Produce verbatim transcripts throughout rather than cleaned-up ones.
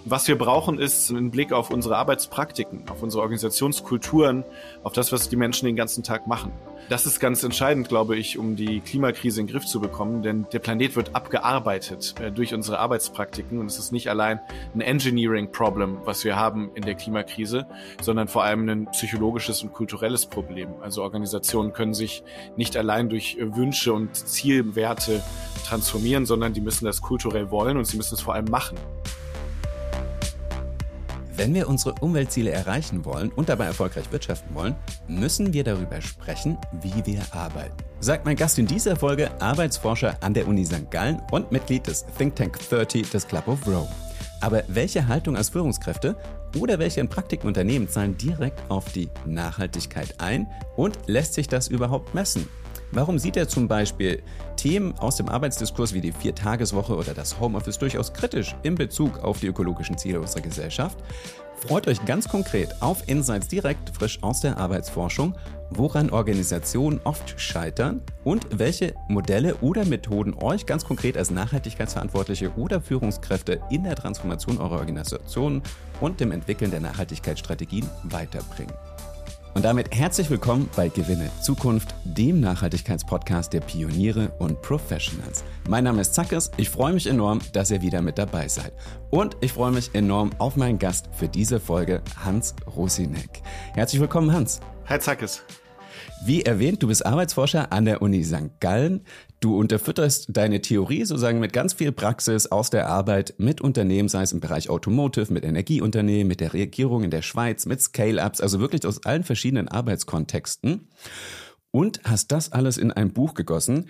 Was wir brauchen, ist ein Blick auf unsere Arbeitspraktiken, auf unsere Organisationskulturen, auf das, was die Menschen den ganzen Tag machen. Das ist ganz entscheidend, glaube ich, um die Klimakrise in den Griff zu bekommen, denn der Planet wird abgearbeitet äh, durch unsere Arbeitspraktiken und es ist nicht allein ein Engineering-Problem, was wir haben in der Klimakrise, sondern vor allem ein psychologisches und kulturelles Problem. Also Organisationen können sich nicht allein durch äh, Wünsche und Zielwerte transformieren, sondern die müssen das kulturell wollen und sie müssen es vor allem machen. Wenn wir unsere Umweltziele erreichen wollen und dabei erfolgreich wirtschaften wollen, müssen wir darüber sprechen, wie wir arbeiten. Sagt mein Gast in dieser Folge, Arbeitsforscher an der Uni Sankt Gallen und Mitglied des Think Tank dreißig des Club of Rome. Aber welche Haltung als Führungskräfte oder welche in Praktiken Unternehmen zahlen direkt auf die Nachhaltigkeit ein und lässt sich das überhaupt messen? Warum sieht er zum Beispiel Themen aus dem Arbeitsdiskurs wie die Viertageswoche oder das Homeoffice durchaus kritisch in Bezug auf die ökologischen Ziele unserer Gesellschaft? Freut euch ganz konkret auf Insights direkt frisch aus der Arbeitsforschung, woran Organisationen oft scheitern und welche Modelle oder Methoden euch ganz konkret als Nachhaltigkeitsverantwortliche oder Führungskräfte in der Transformation eurer Organisationen und dem Entwickeln der Nachhaltigkeitsstrategien weiterbringen. Und damit herzlich willkommen bei Gewinne Zukunft, dem Nachhaltigkeitspodcast der Pioniere und Professionals. Mein Name ist Zackes, ich freue mich enorm, dass ihr wieder mit dabei seid. Und ich freue mich enorm auf meinen Gast für diese Folge, Hans Rosinek. Herzlich willkommen, Hans. Hi Zackes. Wie erwähnt, du bist Arbeitsforscher an der Uni Sankt Gallen. Du unterfütterst deine Theorie sozusagen mit ganz viel Praxis aus der Arbeit mit Unternehmen, sei es im Bereich Automotive, mit Energieunternehmen, mit der Regierung in der Schweiz, mit Scale-Ups, also wirklich aus allen verschiedenen Arbeitskontexten. Und hast das alles in ein Buch gegossen,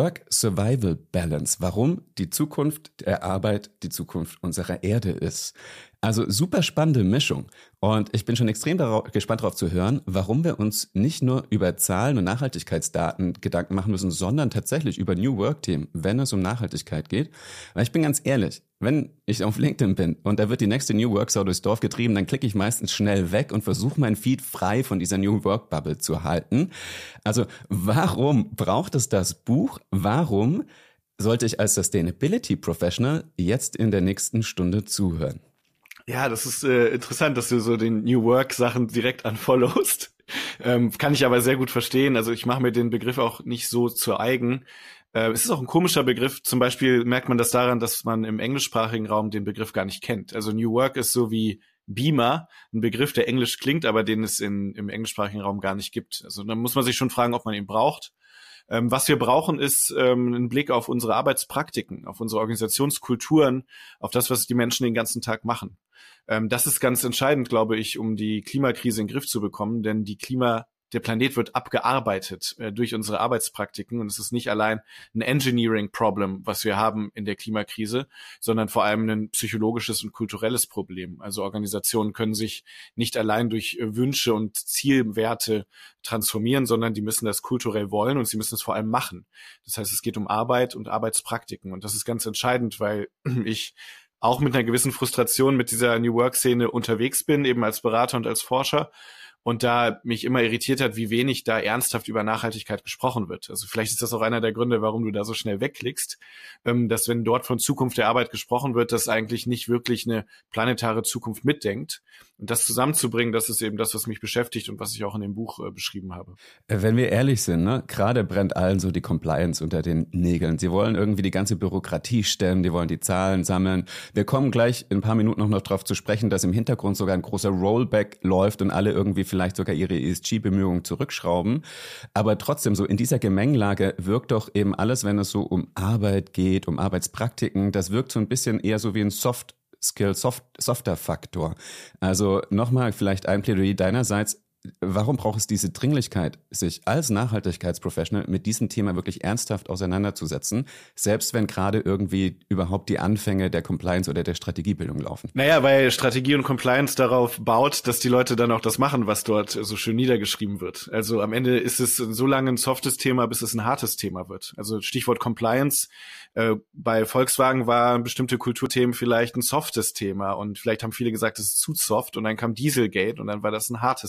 Work-Survival-Balance, warum die Zukunft der Arbeit die Zukunft unserer Erde ist. Also super spannende Mischung. Und ich bin schon extrem darauf, gespannt darauf zu hören, warum wir uns nicht nur über Zahlen und Nachhaltigkeitsdaten Gedanken machen müssen, sondern tatsächlich über New Work-Themen, wenn es um Nachhaltigkeit geht. Weil ich bin ganz ehrlich, wenn ich auf LinkedIn bin und da wird die nächste New Work-Sau durchs Dorf getrieben, dann klicke ich meistens schnell weg und versuche meinen Feed frei von dieser New Work-Bubble zu halten. Also warum braucht es das Buch? Warum sollte ich als Sustainability Professional jetzt in der nächsten Stunde zuhören? Ja, das ist äh, interessant, dass du so den New Work-Sachen direkt unfollowst. Ähm, kann ich aber sehr gut verstehen. Also ich mache mir den Begriff auch nicht so zu eigen. Äh, es ist auch ein komischer Begriff. Zum Beispiel merkt man das daran, dass man im englischsprachigen Raum den Begriff gar nicht kennt. Also New Work ist so wie Beamer, ein Begriff, der englisch klingt, aber den es in, im englischsprachigen Raum gar nicht gibt. Also da muss man sich schon fragen, ob man ihn braucht. Ähm, was wir brauchen, ist ähm, ein Blick auf unsere Arbeitspraktiken, auf unsere Organisationskulturen, auf das, was die Menschen den ganzen Tag machen. Ähm, das ist ganz entscheidend, glaube ich, um die Klimakrise in den Griff zu bekommen, denn die Klima Der Planet wird abgearbeitet äh, durch unsere Arbeitspraktiken und es ist nicht allein ein Engineering-Problem, was wir haben in der Klimakrise, sondern vor allem ein psychologisches und kulturelles Problem. Also Organisationen können sich nicht allein durch äh, Wünsche und Zielwerte transformieren, sondern die müssen das kulturell wollen und sie müssen es vor allem machen. Das heißt, es geht um Arbeit und Arbeitspraktiken und das ist ganz entscheidend, weil ich auch mit einer gewissen Frustration mit dieser New Work-Szene unterwegs bin, eben als Berater und als Forscher. Und da mich immer irritiert hat, wie wenig da ernsthaft über Nachhaltigkeit gesprochen wird. Also vielleicht ist das auch einer der Gründe, warum du da so schnell wegklickst, dass wenn dort von Zukunft der Arbeit gesprochen wird, das eigentlich nicht wirklich eine planetare Zukunft mitdenkt. Und das zusammenzubringen, das ist eben das, was mich beschäftigt und was ich auch in dem Buch äh, beschrieben habe. Wenn wir ehrlich sind, ne, gerade brennt allen so die Compliance unter den Nägeln. Sie wollen irgendwie die ganze Bürokratie stemmen, die wollen die Zahlen sammeln. Wir kommen gleich in ein paar Minuten noch, noch darauf zu sprechen, dass im Hintergrund sogar ein großer Rollback läuft und alle irgendwie vielleicht sogar ihre E S G-Bemühungen zurückschrauben. Aber trotzdem, so in dieser Gemengelage wirkt doch eben alles, wenn es so um Arbeit geht, um Arbeitspraktiken, das wirkt so ein bisschen eher so wie ein Soft Skill, Soft, softer Faktor. Also nochmal vielleicht ein Plädoyer deinerseits. Warum braucht es diese Dringlichkeit, sich als Nachhaltigkeitsprofessional mit diesem Thema wirklich ernsthaft auseinanderzusetzen, selbst wenn gerade irgendwie überhaupt die Anfänge der Compliance oder der Strategiebildung laufen? Naja, weil Strategie und Compliance darauf baut, dass die Leute dann auch das machen, was dort so schön niedergeschrieben wird. Also am Ende ist es so lange ein softes Thema, bis es ein hartes Thema wird. Also Stichwort Compliance. Äh, bei Volkswagen waren bestimmte Kulturthemen vielleicht ein softes Thema und vielleicht haben viele gesagt, das ist zu soft und dann kam Dieselgate und dann war das ein hartes Thema.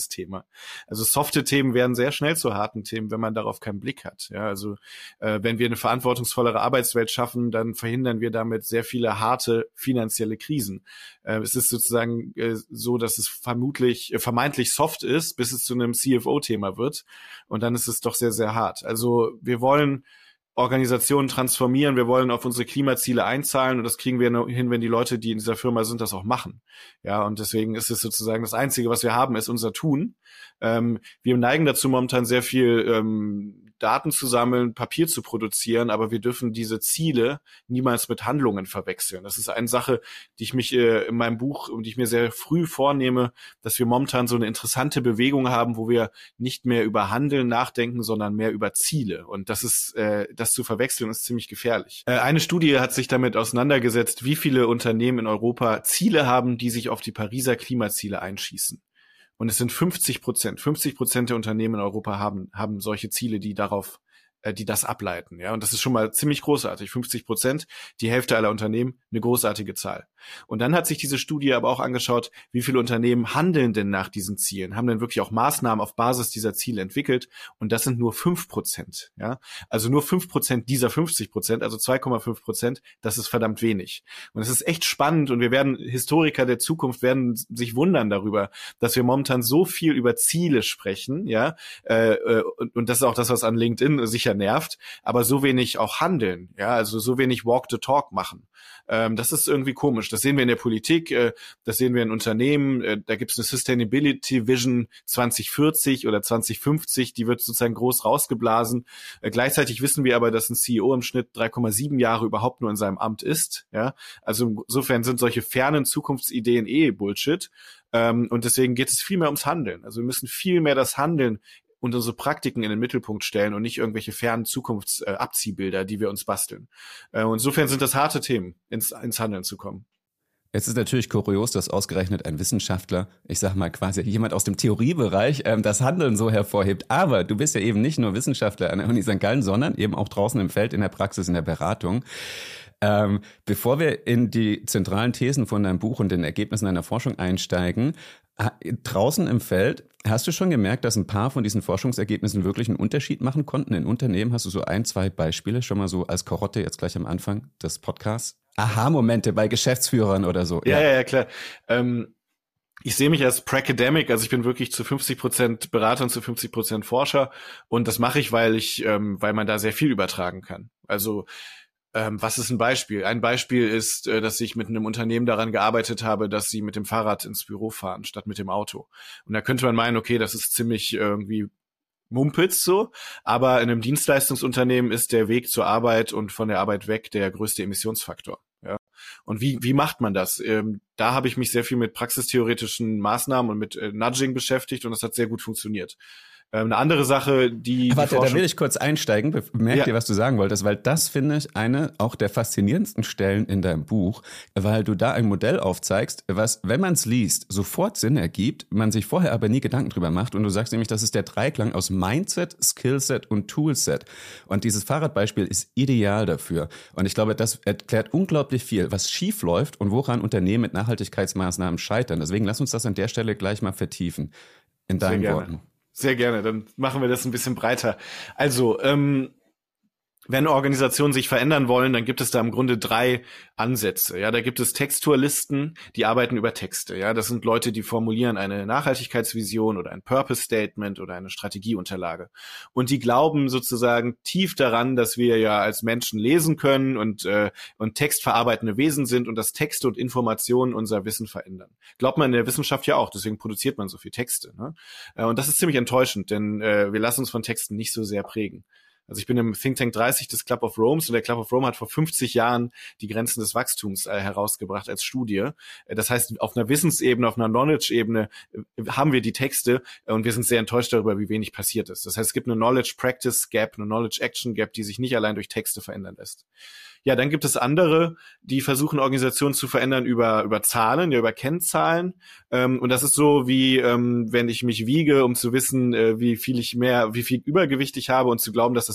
Also softe Themen werden sehr schnell zu harten Themen, wenn man darauf keinen Blick hat. Ja, also äh, wenn wir eine verantwortungsvollere Arbeitswelt schaffen, dann verhindern wir damit sehr viele harte finanzielle Krisen. Äh, es ist sozusagen äh, so, dass es vermutlich äh, vermeintlich soft ist, bis es zu einem C F O-Thema wird. Und dann ist es doch sehr, sehr hart. Also wir wollen Organisationen transformieren, wir wollen auf unsere Klimaziele einzahlen und das kriegen wir nur hin, wenn die Leute, die in dieser Firma sind, das auch machen. Ja, und deswegen ist es sozusagen das Einzige, was wir haben, ist unser Tun. Ähm, wir neigen dazu, momentan sehr viel ähm, Daten zu sammeln, Papier zu produzieren, aber wir dürfen diese Ziele niemals mit Handlungen verwechseln. Das ist eine Sache, die ich mich äh, in meinem Buch und die ich mir sehr früh vornehme, dass wir momentan so eine interessante Bewegung haben, wo wir nicht mehr über Handeln nachdenken, sondern mehr über Ziele. Und das ist, äh, das zu verwechseln, ist ziemlich gefährlich. Äh, eine Studie hat sich damit auseinandergesetzt, wie viele Unternehmen in Europa Ziele haben, die sich auf die Pariser Klimaziele einschießen. Und es sind fünfzig Prozent. fünfzig Prozent der Unternehmen in Europa haben, haben solche Ziele, die darauf, äh, die das ableiten. Ja, und das ist schon mal ziemlich großartig. fünfzig Prozent, die Hälfte aller Unternehmen, eine großartige Zahl. Und dann hat sich diese Studie aber auch angeschaut, wie viele Unternehmen handeln denn nach diesen Zielen, haben denn wirklich auch Maßnahmen auf Basis dieser Ziele entwickelt. Und das sind nur fünf Prozent. Ja, also nur fünf Prozent dieser fünfzig Prozent, also zwei Komma fünf Prozent, das ist verdammt wenig. Und es ist echt spannend und wir werden, Historiker der Zukunft werden sich wundern darüber, dass wir momentan so viel über Ziele sprechen, ja, äh, und, und das ist auch das, was an LinkedIn sicher nervt, aber so wenig auch handeln, ja, also so wenig Walk the Talk machen. Ähm, das ist irgendwie komisch. Das sehen wir in der Politik, äh, das sehen wir in Unternehmen, äh, da gibt es eine Sustainability Vision zwanzig vierzig oder zwanzig fünfzig, die wird sozusagen groß rausgeblasen. Äh, gleichzeitig wissen wir aber, dass ein C E O im Schnitt drei Komma sieben Jahre überhaupt nur in seinem Amt ist, ja, also insofern sind solche fernen Zukunftsideen eh Bullshit. Ähm, und deswegen geht es viel mehr ums Handeln. Also wir müssen viel mehr das Handeln und unsere Praktiken in den Mittelpunkt stellen und nicht irgendwelche fernen Zukunftsabziehbilder, äh, die wir uns basteln. Äh, und insofern sind das harte Themen, ins, ins Handeln zu kommen. Es ist natürlich kurios, dass ausgerechnet ein Wissenschaftler, ich sag mal quasi jemand aus dem Theoriebereich, ähm, das Handeln so hervorhebt. Aber du bist ja eben nicht nur Wissenschaftler an der Uni Sankt Gallen, sondern eben auch draußen im Feld, in der Praxis, in der Beratung. Ähm, bevor wir in die zentralen Thesen von deinem Buch und den Ergebnissen deiner Forschung einsteigen, draußen im Feld, hast du schon gemerkt, dass ein paar von diesen Forschungsergebnissen wirklich einen Unterschied machen konnten in Unternehmen? Hast du so ein, zwei Beispiele schon mal so als Karotte jetzt gleich am Anfang des Podcasts? Aha-Momente bei Geschäftsführern oder so. Ja, ja, ja, klar. Ähm, ich sehe mich als Pracademic, also ich bin wirklich zu fünfzig Prozent Berater und zu fünfzig Prozent Forscher. Und das mache ich, weil ich, ähm, weil man da sehr viel übertragen kann. Also Ähm, was ist ein Beispiel? Ein Beispiel ist, äh, dass ich mit einem Unternehmen daran gearbeitet habe, dass sie mit dem Fahrrad ins Büro fahren, statt mit dem Auto. Und da könnte man meinen, okay, das ist ziemlich irgendwie Mumpitz so, aber in einem Dienstleistungsunternehmen ist der Weg zur Arbeit und von der Arbeit weg der größte Emissionsfaktor. Ja. Und wie wie macht man das? Ähm, da habe ich mich sehr viel mit praxistheoretischen Maßnahmen und mit äh, Nudging beschäftigt und das hat sehr gut funktioniert. Eine andere Sache, die... Warte, die da will ich kurz einsteigen. Merk ja. dir, was du sagen wolltest, weil das finde ich eine auch der faszinierendsten Stellen in deinem Buch, weil du da ein Modell aufzeigst, was, wenn man es liest, sofort Sinn ergibt, man sich vorher aber nie Gedanken drüber macht. Und du sagst nämlich, das ist der Dreiklang aus Mindset, Skillset und Toolset. Und dieses Fahrradbeispiel ist ideal dafür. Und ich glaube, das erklärt unglaublich viel, was schief läuft und woran Unternehmen mit Nachhaltigkeitsmaßnahmen scheitern. Deswegen lass uns das an der Stelle gleich mal vertiefen. In deinen Worten. Sehr gerne, dann machen wir das ein bisschen breiter. Also, ähm, wenn Organisationen sich verändern wollen, dann gibt es da im Grunde drei Ansätze. Ja, da gibt es Textualisten, die arbeiten über Texte. Ja, das sind Leute, die formulieren eine Nachhaltigkeitsvision oder ein Purpose Statement oder eine Strategieunterlage. Und die glauben sozusagen tief daran, dass wir ja als Menschen lesen können und äh, und textverarbeitende Wesen sind und dass Texte und Informationen unser Wissen verändern. Glaubt man in der Wissenschaft ja auch, deswegen produziert man so viel Texte. Ne? Und das ist ziemlich enttäuschend, denn äh, wir lassen uns von Texten nicht so sehr prägen. Also ich bin im Think Tank dreißig des Club of Rome und der Club of Rome hat vor fünfzig Jahren die Grenzen des Wachstums äh, herausgebracht als Studie. Das heißt, auf einer Wissensebene, auf einer Knowledge-Ebene äh, haben wir die Texte äh, und wir sind sehr enttäuscht darüber, wie wenig passiert ist. Das heißt, es gibt eine Knowledge-Practice-Gap, eine Knowledge-Action-Gap, die sich nicht allein durch Texte verändern lässt. Ja, dann gibt es andere, die versuchen, Organisationen zu verändern über über Zahlen, ja über Kennzahlen. Ähm, und das ist so wie, ähm, wenn ich mich wiege, um zu wissen, äh, wie viel ich mehr, wie viel Übergewicht ich habe und zu glauben, dass das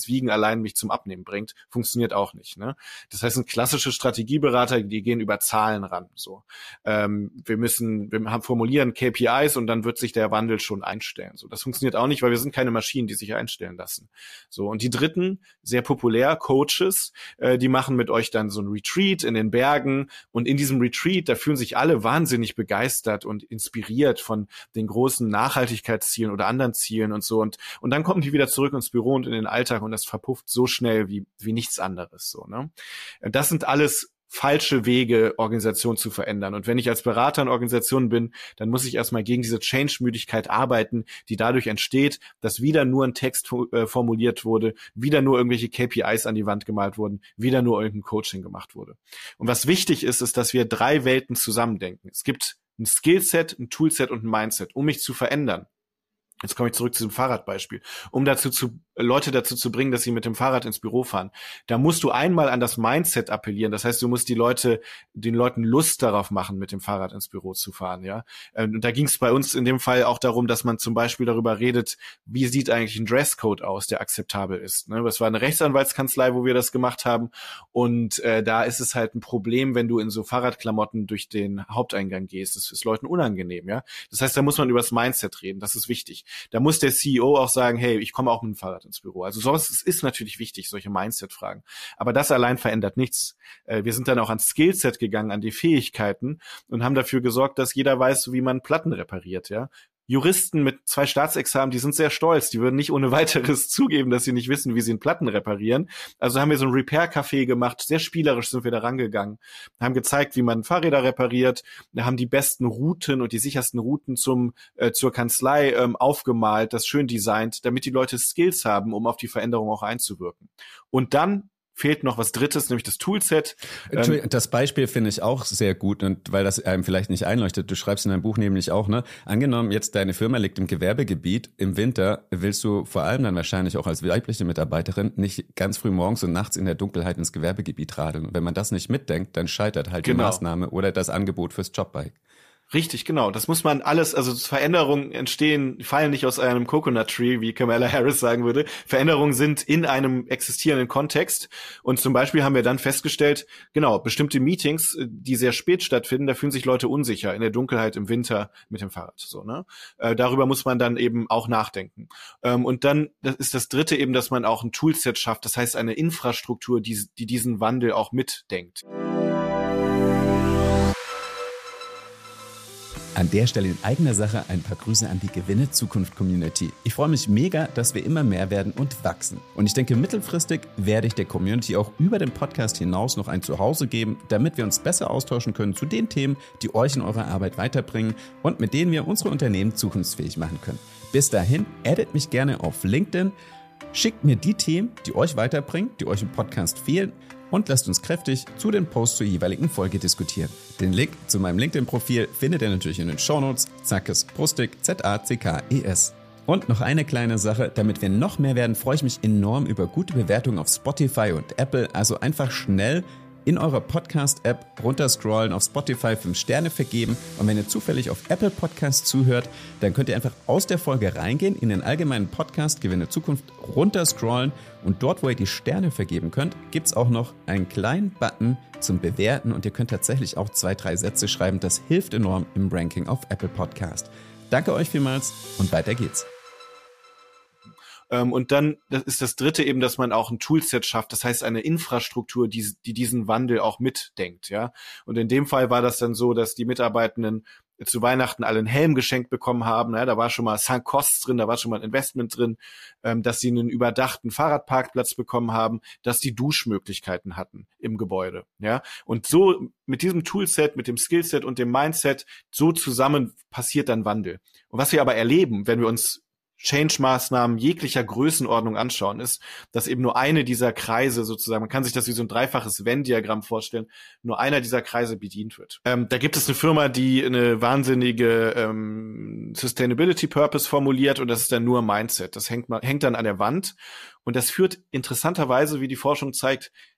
das Wiegen allein mich zum Abnehmen bringt, funktioniert auch nicht. Ne? Das heißt, ein klassische Strategieberater, die gehen über Zahlen ran. So, ähm, wir müssen, wir haben formulieren K P Is und dann wird sich der Wandel schon einstellen. So, das funktioniert auch nicht, weil wir sind keine Maschinen, die sich einstellen lassen. So, und die dritten, sehr populär, Coaches, äh, die machen mit euch dann so ein Retreat in den Bergen und in diesem Retreat, da fühlen sich alle wahnsinnig begeistert und inspiriert von den großen Nachhaltigkeitszielen oder anderen Zielen und so und und dann kommen die wieder zurück ins Büro und in den Alltag und das verpufft so schnell wie wie nichts anderes so, ne? Das sind alles falsche Wege, Organisation zu verändern. Und wenn ich als Berater in Organisationen bin, dann muss ich erstmal gegen diese Change-Müdigkeit arbeiten, die dadurch entsteht, dass wieder nur ein Text äh, formuliert wurde, wieder nur irgendwelche K P Is an die Wand gemalt wurden, wieder nur irgendein Coaching gemacht wurde. Und was wichtig ist, ist, dass wir drei Welten zusammendenken. Es gibt ein Skillset, ein Toolset und ein Mindset, um mich zu verändern. Jetzt komme ich zurück zu dem Fahrradbeispiel. Um dazu zu, Leute dazu zu bringen, dass sie mit dem Fahrrad ins Büro fahren, da musst du einmal an das Mindset appellieren. Das heißt, du musst die Leute, den Leuten Lust darauf machen, mit dem Fahrrad ins Büro zu fahren, ja. Und da ging es bei uns in dem Fall auch darum, dass man zum Beispiel darüber redet, wie sieht eigentlich ein Dresscode aus, der akzeptabel ist. Ne? Das war eine Rechtsanwaltskanzlei, wo wir das gemacht haben. Und äh, da ist es halt ein Problem, wenn du in so Fahrradklamotten durch den Haupteingang gehst. Das ist Leuten unangenehm, ja. Das heißt, da muss man über das Mindset reden. Das ist wichtig. Da muss der C E O auch sagen, hey, ich komme auch mit dem Fahrrad ins Büro. Also sowas ist natürlich wichtig, solche Mindset-Fragen. Aber das allein verändert nichts. Wir sind dann auch ans Skillset gegangen, an die Fähigkeiten und haben dafür gesorgt, dass jeder weiß, wie man Platten repariert, ja. Juristen mit zwei Staatsexamen, die sind sehr stolz. Die würden nicht ohne weiteres zugeben, dass sie nicht wissen, wie sie einen Platten reparieren. Also haben wir so ein Repair-Café gemacht. Sehr spielerisch sind wir da rangegangen. Haben gezeigt, wie man Fahrräder repariert. Wir haben die besten Routen und die sichersten Routen zum äh, zur Kanzlei ähm, aufgemalt, das schön designt, damit die Leute Skills haben, um auf die Veränderung auch einzuwirken. Und dann fehlt noch was Drittes, nämlich das Toolset. Das Beispiel finde ich auch sehr gut, und weil das einem vielleicht nicht einleuchtet. Du schreibst in deinem Buch nämlich auch, ne? Angenommen, jetzt deine Firma liegt im Gewerbegebiet. Im Winter willst du vor allem dann wahrscheinlich auch als weibliche Mitarbeiterin nicht ganz früh morgens und nachts in der Dunkelheit ins Gewerbegebiet radeln. Und wenn man das nicht mitdenkt, dann scheitert halt genau. die Maßnahme oder das Angebot fürs Jobbike. Richtig, genau. Das muss man alles, also Veränderungen entstehen, fallen nicht aus einem Coconut Tree, wie Kamala Harris sagen würde. Veränderungen sind in einem existierenden Kontext. Und zum Beispiel haben wir dann festgestellt, genau, bestimmte Meetings, die sehr spät stattfinden, da fühlen sich Leute unsicher in der Dunkelheit im Winter mit dem Fahrrad. So, ne? Äh, darüber muss man dann eben auch nachdenken. Ähm, und dann das ist das Dritte eben, dass man auch ein Toolset schafft. Das heißt, eine Infrastruktur, die, die diesen Wandel auch mitdenkt. An der Stelle in eigener Sache ein paar Grüße an die Gewinne Zukunft Community. Ich freue mich mega, dass wir immer mehr werden und wachsen. Und ich denke, mittelfristig werde ich der Community auch über den Podcast hinaus noch ein Zuhause geben, damit wir uns besser austauschen können zu den Themen, die euch in eurer Arbeit weiterbringen und mit denen wir unsere Unternehmen zukunftsfähig machen können. Bis dahin, addet mich gerne auf LinkedIn, schickt mir die Themen, die euch weiterbringen, die euch im Podcast fehlen, und lasst uns kräftig zu den Posts zur jeweiligen Folge diskutieren. Den Link zu meinem LinkedIn-Profil findet ihr natürlich in den Shownotes. Zackes Prustik, Z A C K E S. Und noch eine kleine Sache, damit wir noch mehr werden, freue ich mich enorm über gute Bewertungen auf Spotify und Apple. Also einfach schnell in eurer Podcast-App runterscrollen, auf Spotify fünf Sterne vergeben. Und wenn ihr zufällig auf Apple Podcasts zuhört, dann könnt ihr einfach aus der Folge reingehen, in den allgemeinen Podcast Gewinne Zukunft runterscrollen. Und dort, wo ihr die Sterne vergeben könnt, gibt es auch noch einen kleinen Button zum Bewerten. Und ihr könnt tatsächlich auch zwei, drei Sätze schreiben. Das hilft enorm im Ranking auf Apple Podcast. Danke euch vielmals und weiter geht's. Und dann das ist das Dritte eben, dass man auch ein Toolset schafft, das heißt eine Infrastruktur, die, die diesen Wandel auch mitdenkt, ja. Und in dem Fall war das dann so, dass die Mitarbeitenden zu Weihnachten alle einen Helm geschenkt bekommen haben, ja, da war schon mal Sunk Costs drin, da war schon mal ein Investment drin, ähm, dass sie einen überdachten Fahrradparkplatz bekommen haben, dass die Duschmöglichkeiten hatten im Gebäude, ja. Und so mit diesem Toolset, mit dem Skillset und dem Mindset, so zusammen passiert dann Wandel. Und was wir aber erleben, wenn wir uns Change-Maßnahmen jeglicher Größenordnung anschauen, ist, dass eben nur eine dieser Kreise sozusagen, man kann sich das wie so ein dreifaches Venn-Diagramm vorstellen, nur einer dieser Kreise bedient wird. Ähm, da gibt es eine Firma, die eine wahnsinnige ähm, Sustainability-Purpose formuliert, und das ist dann nur Mindset. Das hängt, hängt dann an der Wand, und das führt interessanterweise, wie die Forschung zeigt,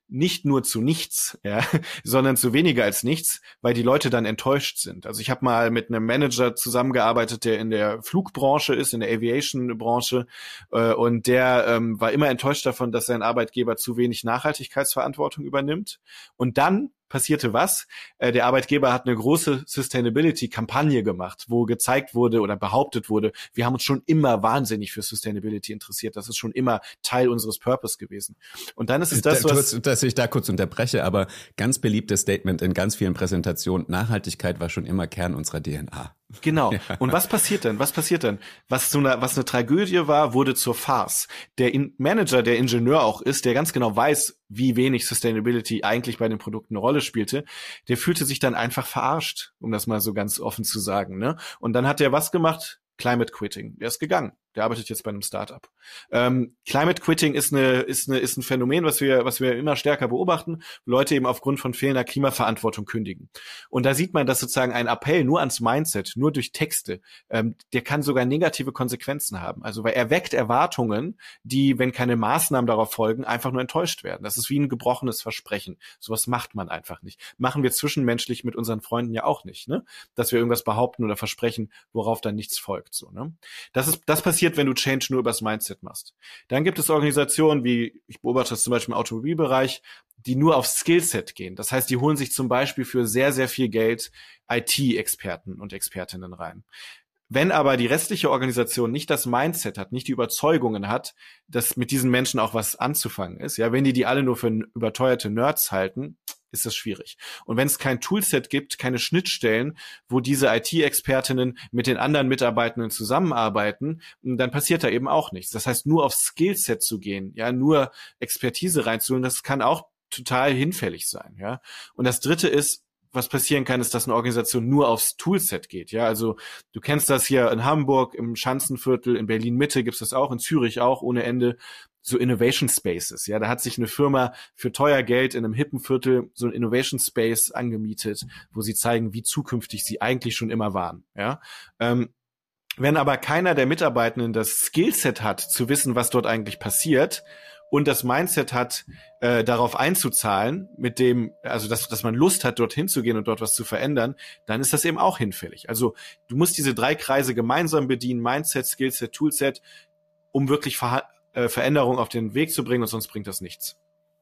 nicht nur zu nichts, ja, sondern zu weniger als nichts, weil die Leute dann enttäuscht sind. Also ich habe mal mit einem Manager zusammengearbeitet, der in der Flugbranche ist, in der Aviation-Branche, äh, und der ähm, war immer enttäuscht davon, dass sein Arbeitgeber zu wenig Nachhaltigkeitsverantwortung übernimmt. Und dann passierte was? Äh, der Arbeitgeber hat eine große Sustainability-Kampagne gemacht, wo gezeigt wurde oder behauptet wurde, wir haben uns schon immer wahnsinnig für Sustainability interessiert. Das ist schon immer Teil unseres Purpose gewesen. Und dann ist es das, was... Dass ich da kurz unterbreche, aber ganz beliebtes Statement in ganz vielen Präsentationen, Nachhaltigkeit war schon immer Kern unserer D N A. Genau. Und was passiert denn? Was passiert denn? Was so eine, was eine Tragödie war, wurde zur Farce. Der In- Manager, der Ingenieur auch ist, der ganz genau weiß, wie wenig Sustainability eigentlich bei den Produkten eine Rolle spielte, der fühlte sich dann einfach verarscht, um das mal so ganz offen zu sagen, ne? Und dann hat er was gemacht? Climate Quitting. Der ist gegangen. Der arbeitet jetzt bei einem Startup. Ähm, Climate Quitting ist eine, ist eine, ist ein Phänomen, was wir, was wir immer stärker beobachten, wo Leute eben aufgrund von fehlender Klimaverantwortung kündigen. Und da sieht man, dass sozusagen ein Appell nur ans Mindset, nur durch Texte, ähm, der kann sogar negative Konsequenzen haben. Also, weil er weckt Erwartungen, die, wenn keine Maßnahmen darauf folgen, einfach nur enttäuscht werden. Das ist wie ein gebrochenes Versprechen. Sowas macht man einfach nicht. Machen wir zwischenmenschlich mit unseren Freunden ja auch nicht, ne? Dass wir irgendwas behaupten oder versprechen, worauf dann nichts folgt, so, ne? Das ist, das passiert, wenn du Change nur übers Mindset machst. Dann gibt es Organisationen wie, ich beobachte das zum Beispiel im Automobilbereich, die nur aufs Skillset gehen. Das heißt, die holen sich zum Beispiel für sehr, sehr viel Geld I T-Experten und Expertinnen rein. Wenn aber die restliche Organisation nicht das Mindset hat, nicht die Überzeugungen hat, dass mit diesen Menschen auch was anzufangen ist, ja, wenn die die alle nur für überteuerte Nerds halten, ist das schwierig. Und wenn es kein Toolset gibt, keine Schnittstellen, wo diese I T-Expertinnen mit den anderen Mitarbeitenden zusammenarbeiten, dann passiert da eben auch nichts. Das heißt, nur aufs Skillset zu gehen, ja, nur Expertise reinzuholen, das kann auch total hinfällig sein, ja. Und das Dritte ist, was passieren kann, ist, dass eine Organisation nur aufs Toolset geht. Ja, also du kennst das hier in Hamburg, im Schanzenviertel, in Berlin-Mitte gibt's das auch, in Zürich auch ohne Ende, so Innovation Spaces. Ja, da hat sich eine Firma für teuer Geld in einem hippen Viertel so ein Innovation Space angemietet, wo sie zeigen, wie zukünftig sie eigentlich schon immer waren. Ja, ähm, wenn aber keiner der Mitarbeitenden das Skillset hat, zu wissen, was dort eigentlich passiert, und das Mindset hat, äh, darauf einzuzahlen, mit dem, also dass, dass man Lust hat, dorthin zu gehen und dort was zu verändern, dann ist das eben auch hinfällig. Also du musst diese drei Kreise gemeinsam bedienen, Mindset, Skillset, Toolset, um wirklich Ver- äh, Veränderung auf den Weg zu bringen, und sonst bringt das nichts.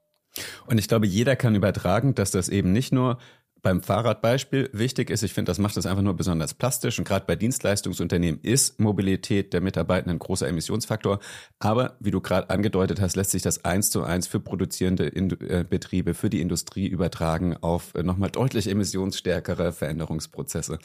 Und ich glaube, jeder kann übertragen, dass das eben nicht nur beim Fahrradbeispiel wichtig ist. Ich finde, das macht es einfach nur besonders plastisch. Und gerade bei Dienstleistungsunternehmen ist Mobilität der Mitarbeitenden ein großer Emissionsfaktor. Aber wie du gerade angedeutet hast, lässt sich das eins zu eins für produzierende In- äh, Betriebe, für die Industrie übertragen auf äh, nochmal deutlich emissionsstärkere Veränderungsprozesse.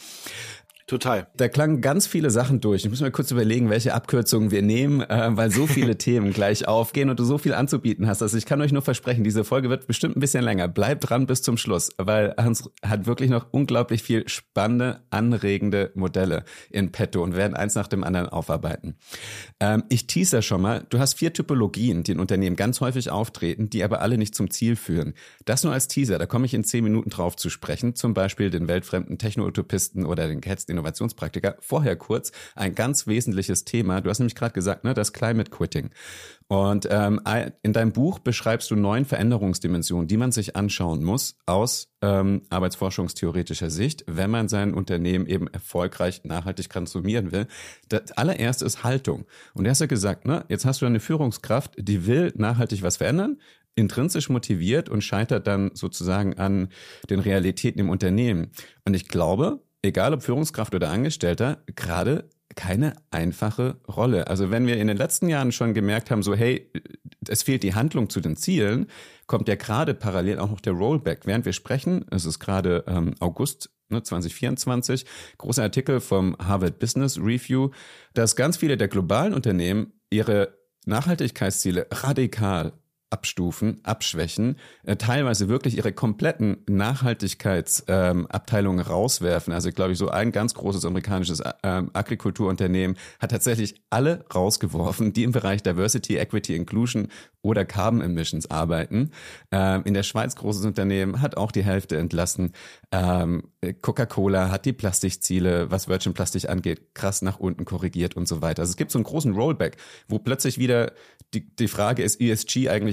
Total. Da klangen ganz viele Sachen durch. Ich muss mal kurz überlegen, welche Abkürzungen wir nehmen, äh, weil so viele Themen gleich aufgehen und du so viel anzubieten hast. Also ich kann euch nur versprechen, diese Folge wird bestimmt ein bisschen länger. Bleibt dran bis zum Schluss, weil Hans hat wirklich noch unglaublich viel spannende, anregende Modelle in petto und werden eins nach dem anderen aufarbeiten. Ähm, ich teaser schon mal. Du hast vier Typologien, die in Unternehmen ganz häufig auftreten, die aber alle nicht zum Ziel führen. Das nur als Teaser, da komme ich in zehn Minuten drauf zu sprechen. Zum Beispiel den weltfremden Techno-Utopisten oder den gehetzten Innovationspraktiker. Vorher kurz ein ganz wesentliches Thema. Du hast nämlich gerade gesagt, ne, das Climate Quitting. Und ähm, in deinem Buch beschreibst du neun Veränderungsdimensionen, die man sich anschauen muss aus ähm, arbeitsforschungstheoretischer Sicht, wenn man sein Unternehmen eben erfolgreich nachhaltig transformieren will. Das allererste ist Haltung. Und du hast ja gesagt, ne, jetzt hast du eine Führungskraft, die will nachhaltig was verändern, intrinsisch motiviert und scheitert dann sozusagen an den Realitäten im Unternehmen. Und ich glaube, egal ob Führungskraft oder Angestellter, gerade keine einfache Rolle. Also wenn wir in den letzten Jahren schon gemerkt haben, so hey, es fehlt die Handlung zu den Zielen, kommt ja gerade parallel auch noch der Rollback. Während wir sprechen, es ist gerade ähm, August ne, zwanzig vierundzwanzig, großer Artikel vom Harvard Business Review, dass ganz viele der globalen Unternehmen ihre Nachhaltigkeitsziele radikal abstufen, abschwächen, äh, teilweise wirklich ihre kompletten Nachhaltigkeitsabteilungen ähm, rauswerfen. Also glaube ich, so ein ganz großes amerikanisches ähm, Agrikulturunternehmen hat tatsächlich alle rausgeworfen, die im Bereich Diversity, Equity, Inclusion oder Carbon Emissions arbeiten. Ähm, in der Schweiz großes Unternehmen hat auch die Hälfte entlassen. Ähm, Coca-Cola hat die Plastikziele, was Virgin Plastik angeht, krass nach unten korrigiert und so weiter. Also es gibt so einen großen Rollback, wo plötzlich wieder die, die Frage ist, E S G eigentlich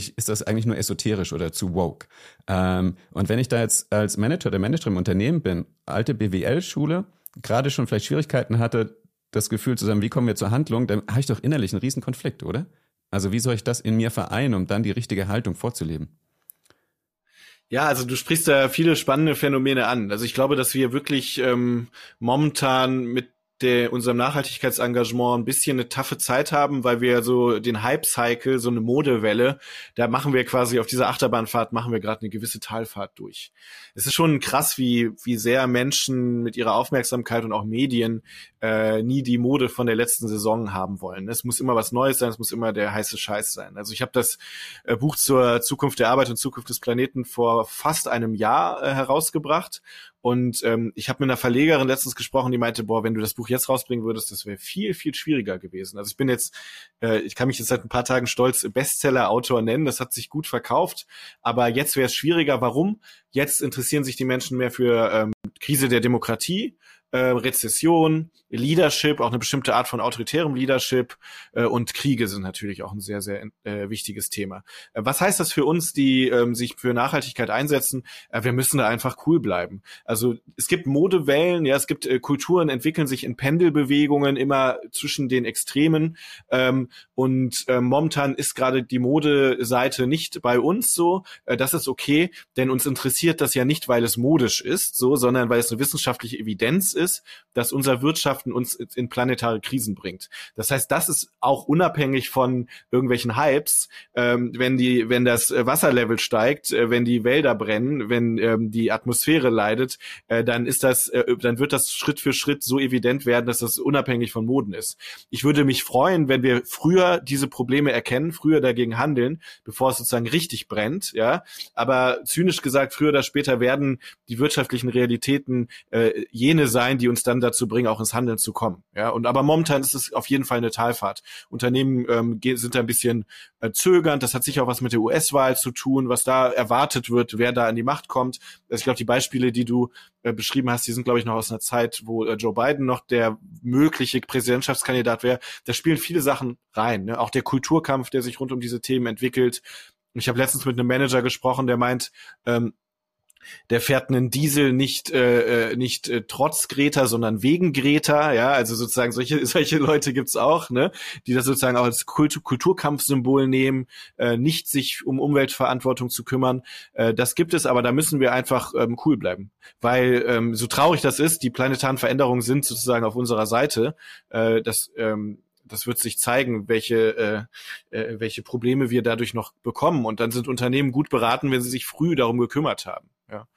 eigentlich, ist das eigentlich nur esoterisch oder zu woke. Ähm, und wenn ich da jetzt als Manager oder Manager im Unternehmen bin, alte B W L-Schule, gerade schon vielleicht Schwierigkeiten hatte, das Gefühl zu sagen, wie kommen wir zur Handlung, dann habe ich doch innerlich einen riesen Konflikt, oder? Also wie soll ich das in mir vereinen, um dann die richtige Haltung vorzuleben? Ja, also du sprichst da viele spannende Phänomene an. Also ich glaube, dass wir wirklich ähm, momentan mit der, unserem Nachhaltigkeitsengagement ein bisschen eine taffe Zeit haben, weil wir so den Hype-Cycle, so eine Modewelle, da machen wir quasi auf dieser Achterbahnfahrt, machen wir gerade eine gewisse Talfahrt durch. Es ist schon krass, wie wie sehr Menschen mit ihrer Aufmerksamkeit und auch Medien äh, nie die Mode von der letzten Saison haben wollen. Es muss immer was Neues sein, es muss immer der heiße Scheiß sein. Also ich habe das äh, Buch zur Zukunft der Arbeit und Zukunft des Planeten vor fast einem Jahr äh, herausgebracht. Und ähm, ich habe mit einer Verlegerin letztens gesprochen, die meinte, boah, wenn du das Buch jetzt rausbringen würdest, das wäre viel, viel schwieriger gewesen. Also ich bin jetzt, äh, ich kann mich jetzt seit ein paar Tagen stolz Bestseller-Autor nennen, das hat sich gut verkauft, aber jetzt wäre es schwieriger. Warum? Jetzt interessieren sich die Menschen mehr für ähm, Krise der Demokratie, äh, Rezession, Leadership, auch eine bestimmte Art von autoritärem Leadership äh, und Kriege sind natürlich auch ein sehr, sehr äh, wichtiges Thema. Äh, was heißt das für uns, die ähm, sich für Nachhaltigkeit einsetzen? Äh, wir müssen da einfach cool bleiben. Also es gibt Modewellen, ja, es gibt äh, Kulturen, entwickeln sich in Pendelbewegungen immer zwischen den Extremen ähm, und äh, momentan ist gerade die Modeseite nicht bei uns so. Äh, das ist okay, denn uns interessiert das ja nicht, weil es modisch ist, so, sondern weil es eine wissenschaftliche Evidenz ist, dass unser Wirtschaften uns in planetare Krisen bringt. Das heißt, das ist auch unabhängig von irgendwelchen Hypes, ähm, wenn die, wenn das Wasserlevel steigt, äh, wenn die Wälder brennen, wenn ähm, die Atmosphäre leidet, äh, dann ist das, äh, dann wird das Schritt für Schritt so evident werden, dass das unabhängig von Moden ist. Ich würde mich freuen, wenn wir früher diese Probleme erkennen, früher dagegen handeln, bevor es sozusagen richtig brennt, ja. Aber zynisch gesagt, früher oder später werden die wirtschaftlichen Realitäten äh, jene sein, die uns dann dazu bringen, auch ins Handeln zu kommen. Ja, und aber momentan ist es auf jeden Fall eine Talfahrt. Unternehmen ähm, sind da ein bisschen äh, zögernd. Das hat sicher auch was mit der U S-Wahl zu tun, was da erwartet wird, wer da an die Macht kommt. Also ich glaube, die Beispiele, die du äh, beschrieben hast, die sind, glaube ich, noch aus einer Zeit, wo äh, Joe Biden noch der mögliche Präsidentschaftskandidat wäre. Da spielen viele Sachen rein. Ne? Auch der Kulturkampf, der sich rund um diese Themen entwickelt. Ich habe letztens mit einem Manager gesprochen, der meint, ähm, der fährt einen Diesel nicht äh, nicht äh, trotz Greta, sondern wegen Greta, ja, also sozusagen solche solche Leute gibt's auch, ne, die das sozusagen auch als Kultur, Kulturkampfsymbol nehmen, äh, nicht sich um Umweltverantwortung zu kümmern. Äh, das gibt es, aber da müssen wir einfach ähm, cool bleiben, weil ähm, so traurig das ist, die planetaren Veränderungen sind sozusagen auf unserer Seite. Äh, das ähm, Das wird sich zeigen, welche äh, äh, welche Probleme wir dadurch noch bekommen. Und dann sind Unternehmen gut beraten, wenn sie sich früh darum gekümmert haben. Ja.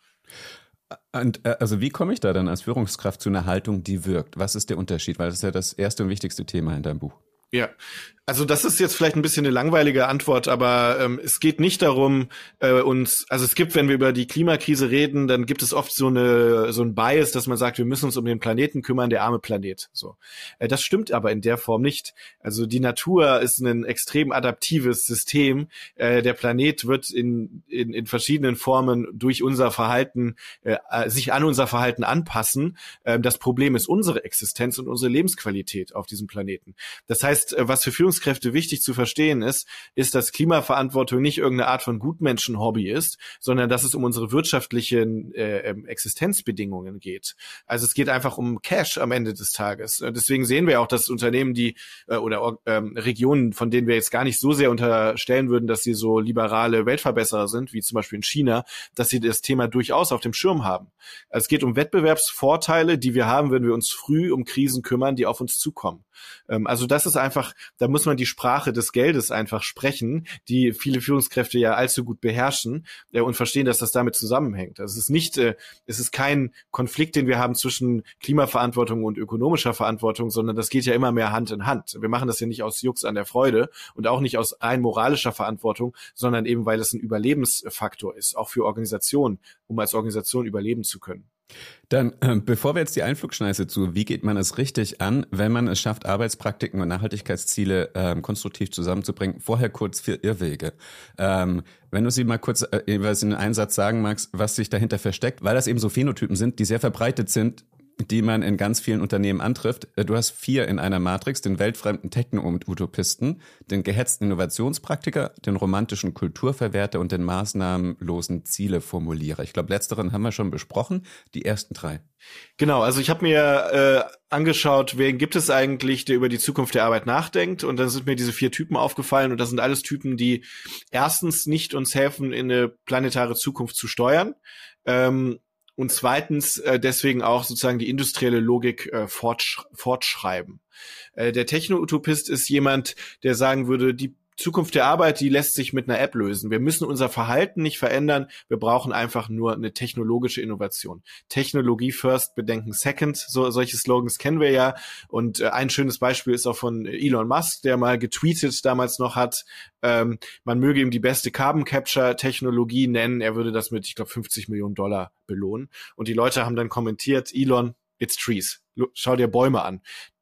Und äh, also wie komme ich da dann als Führungskraft zu einer Haltung, die wirkt? Was ist der Unterschied? Weil das ist ja das erste und wichtigste Thema in deinem Buch. Ja, also das ist jetzt vielleicht ein bisschen eine langweilige Antwort, aber ähm, es geht nicht darum, äh, uns, also es gibt, wenn wir über die Klimakrise reden, dann gibt es oft so eine so ein Bias, dass man sagt, wir müssen uns um den Planeten kümmern, der arme Planet. So, äh, das stimmt aber in der Form nicht. Also die Natur ist ein extrem adaptives System. Äh, der Planet wird in in, in verschiedenen Formen durch unser Verhalten äh, sich an unser Verhalten anpassen. Äh, das Problem ist unsere Existenz und unsere Lebensqualität auf diesem Planeten. Das heißt, was für Führungskräfte wichtig zu verstehen ist, ist, dass Klimaverantwortung nicht irgendeine Art von Gutmenschen-Hobby ist, sondern dass es um unsere wirtschaftlichen äh, Existenzbedingungen geht. Also es geht einfach um Cash am Ende des Tages. Deswegen sehen wir auch, dass Unternehmen, die äh, oder äh, Regionen, von denen wir jetzt gar nicht so sehr unterstellen würden, dass sie so liberale Weltverbesserer sind, wie zum Beispiel in China, dass sie das Thema durchaus auf dem Schirm haben. Also es geht um Wettbewerbsvorteile, die wir haben, wenn wir uns früh um Krisen kümmern, die auf uns zukommen. Ähm, also das ist einfach, da muss man die Sprache des Geldes einfach sprechen, die viele Führungskräfte ja allzu gut beherrschen äh, und verstehen, dass das damit zusammenhängt. Also es ist nicht, äh, es ist kein Konflikt, den wir haben zwischen Klimaverantwortung und ökonomischer Verantwortung, sondern das geht ja immer mehr Hand in Hand. Wir machen das ja nicht aus Jux an der Freude und auch nicht aus rein moralischer Verantwortung, sondern eben, weil es ein Überlebensfaktor ist, auch für Organisationen, um als Organisation überleben zu können. Dann, äh, bevor wir jetzt die Einflugschneise zu, wie geht man es richtig an, wenn man es schafft, Arbeitspraktiken und Nachhaltigkeitsziele ähm, konstruktiv zusammenzubringen, vorher kurz vier Irrwege. Ähm, wenn du sie mal kurz äh, jeweils in einem Einsatz sagen magst, was sich dahinter versteckt, weil das eben so Phänotypen sind, die sehr verbreitet sind, die man in ganz vielen Unternehmen antrifft. Du hast vier in einer Matrix, den weltfremden Techno-Utopisten, den gehetzten Innovationspraktiker, den romantischen Kulturverwerter und den maßnahmenlosen Zieleformulierer. Ich glaube, letzteren haben wir schon besprochen, die ersten drei. Genau, also ich habe mir äh, angeschaut, wen gibt es eigentlich, der über die Zukunft der Arbeit nachdenkt, und dann sind mir diese vier Typen aufgefallen, und das sind alles Typen, die erstens nicht uns helfen, in eine planetare Zukunft zu steuern, ähm, und zweitens äh, deswegen auch sozusagen die industrielle Logik äh, fortsch- fortschreiben. Äh, der Techno-Utopist ist jemand, der sagen würde, die Zukunft der Arbeit, die lässt sich mit einer App lösen. Wir müssen unser Verhalten nicht verändern, wir brauchen einfach nur eine technologische Innovation. Technologie first, Bedenken second, so, solche Slogans kennen wir ja. Und äh, ein schönes Beispiel ist auch von Elon Musk, der mal getweetet damals noch hat, ähm, man möge ihm die beste Carbon Capture Technologie nennen, er würde das mit, ich glaube, fünfzig Millionen Dollar belohnen. Und die Leute haben dann kommentiert, Elon, it's trees. Schau dir Bäume an.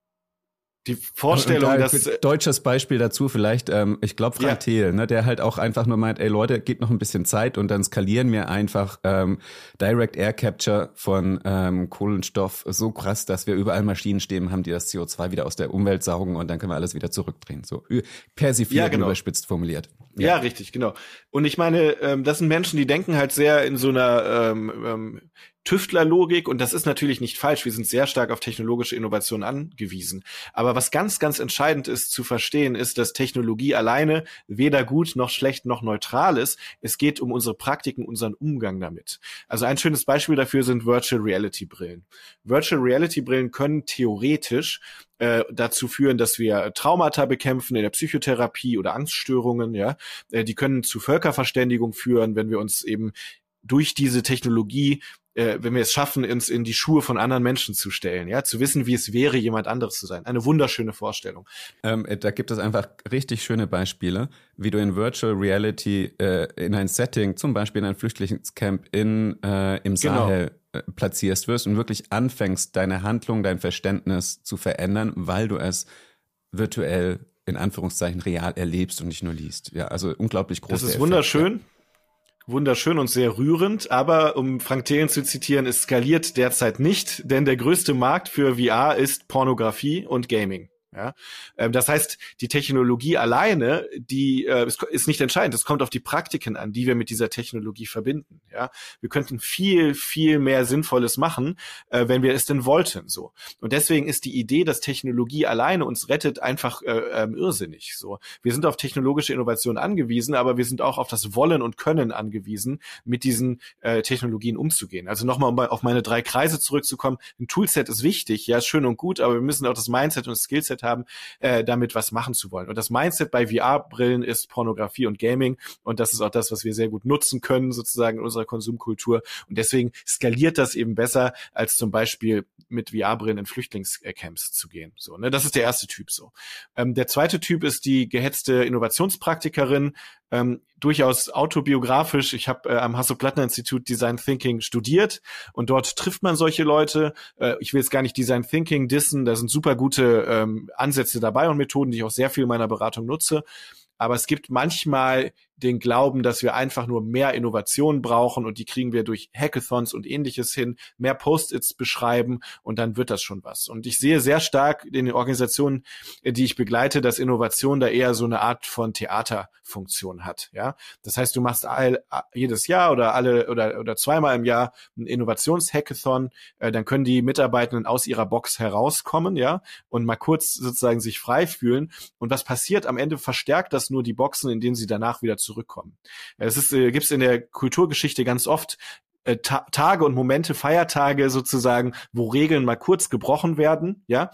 Die Vorstellung, da, dass deutsches Beispiel dazu vielleicht, ähm, ich glaube Frank ja. Thiel, ne, der halt auch einfach nur meint, ey Leute, gebt noch ein bisschen Zeit und dann skalieren wir einfach ähm, Direct Air Capture von ähm, Kohlenstoff so krass, dass wir überall Maschinen stehen haben, die das C O zwei wieder aus der Umwelt saugen, und dann können wir alles wieder zurückdrehen. So persifliert, ja, genau. Überspitzt formuliert. Ja. ja, richtig, genau. Und ich meine, ähm, das sind Menschen, die denken halt sehr in so einer ähm, ähm, Tüftlerlogik, und das ist natürlich nicht falsch. Wir sind sehr stark auf technologische Innovation angewiesen. Aber was ganz, ganz entscheidend ist zu verstehen, ist, dass Technologie alleine weder gut noch schlecht noch neutral ist. Es geht um unsere Praktiken, unseren Umgang damit. Also ein schönes Beispiel dafür sind Virtual Reality Brillen. Virtual Reality Brillen können theoretisch äh, dazu führen, dass wir Traumata bekämpfen in der Psychotherapie oder Angststörungen, ja. Äh, die können zu Völkerverständigung führen, wenn wir uns eben durch diese Technologie Äh, wenn wir es schaffen, uns in die Schuhe von anderen Menschen zu stellen, ja, zu wissen, wie es wäre, jemand anderes zu sein. Eine wunderschöne Vorstellung. Ähm, da gibt es einfach richtig schöne Beispiele, wie du in Virtual Reality äh, in ein Setting, zum Beispiel in ein Flüchtlingscamp in äh, im Sahel genau. äh, platzierst wirst und wirklich anfängst, deine Handlung, dein Verständnis zu verändern, weil du es virtuell in Anführungszeichen real erlebst und nicht nur liest. Ja, also unglaublich groß. Das ist wunderschön. Ja. Wunderschön und sehr rührend, aber um Frank Thelen zu zitieren, es skaliert derzeit nicht, denn der größte Markt für V R ist Pornografie und Gaming. Ja, ähm, das heißt, die Technologie alleine, die äh, ist nicht entscheidend. Es kommt auf die Praktiken an, die wir mit dieser Technologie verbinden. Ja, wir könnten viel, viel mehr Sinnvolles machen, äh, wenn wir es denn wollten. So, und deswegen ist die Idee, dass Technologie alleine uns rettet, einfach äh, äh, irrsinnig. So, wir sind auf technologische Innovation angewiesen, aber wir sind auch auf das Wollen und Können angewiesen, mit diesen äh, Technologien umzugehen. Also nochmal, um auf meine drei Kreise zurückzukommen: Ein Toolset ist wichtig, ja, ist schön und gut, aber wir müssen auch das Mindset und das Skillset haben, äh, damit was machen zu wollen. Und das Mindset bei V R-Brillen ist Pornografie und Gaming, und das ist auch das, was wir sehr gut nutzen können, sozusagen in unserer Konsumkultur. Und deswegen skaliert das eben besser, als zum Beispiel mit V R-Brillen in Flüchtlingscamps zu gehen. So, ne? Das ist der erste Typ so. Ähm, der zweite Typ ist die gehetzte Innovationspraktikerin, ähm, durchaus autobiografisch. Ich habe äh, am Hasso-Plattner-Institut Design Thinking studiert, und dort trifft man solche Leute. Äh, ich will jetzt gar nicht Design Thinking dissen, da sind super gute ähm, Ansätze dabei und Methoden, die ich auch sehr viel in meiner Beratung nutze. Aber es gibt manchmal den Glauben, dass wir einfach nur mehr Innovationen brauchen, und die kriegen wir durch Hackathons und Ähnliches hin, mehr Post-its beschreiben, und dann wird das schon was. Und ich sehe sehr stark in den Organisationen, die ich begleite, dass Innovation da eher so eine Art von Theaterfunktion hat. Ja, das heißt, du machst all, jedes Jahr oder alle oder oder zweimal im Jahr ein Innovations-Hackathon, äh, dann können die Mitarbeitenden aus ihrer Box herauskommen, ja, und mal kurz sozusagen sich frei fühlen. Und was passiert am Ende? Verstärkt das nur die Boxen, in denen sie danach wieder zurückkommen. Es ist, äh, gibt's in der Kulturgeschichte ganz oft äh, Ta- Tage und Momente, Feiertage sozusagen, wo Regeln mal kurz gebrochen werden, ja.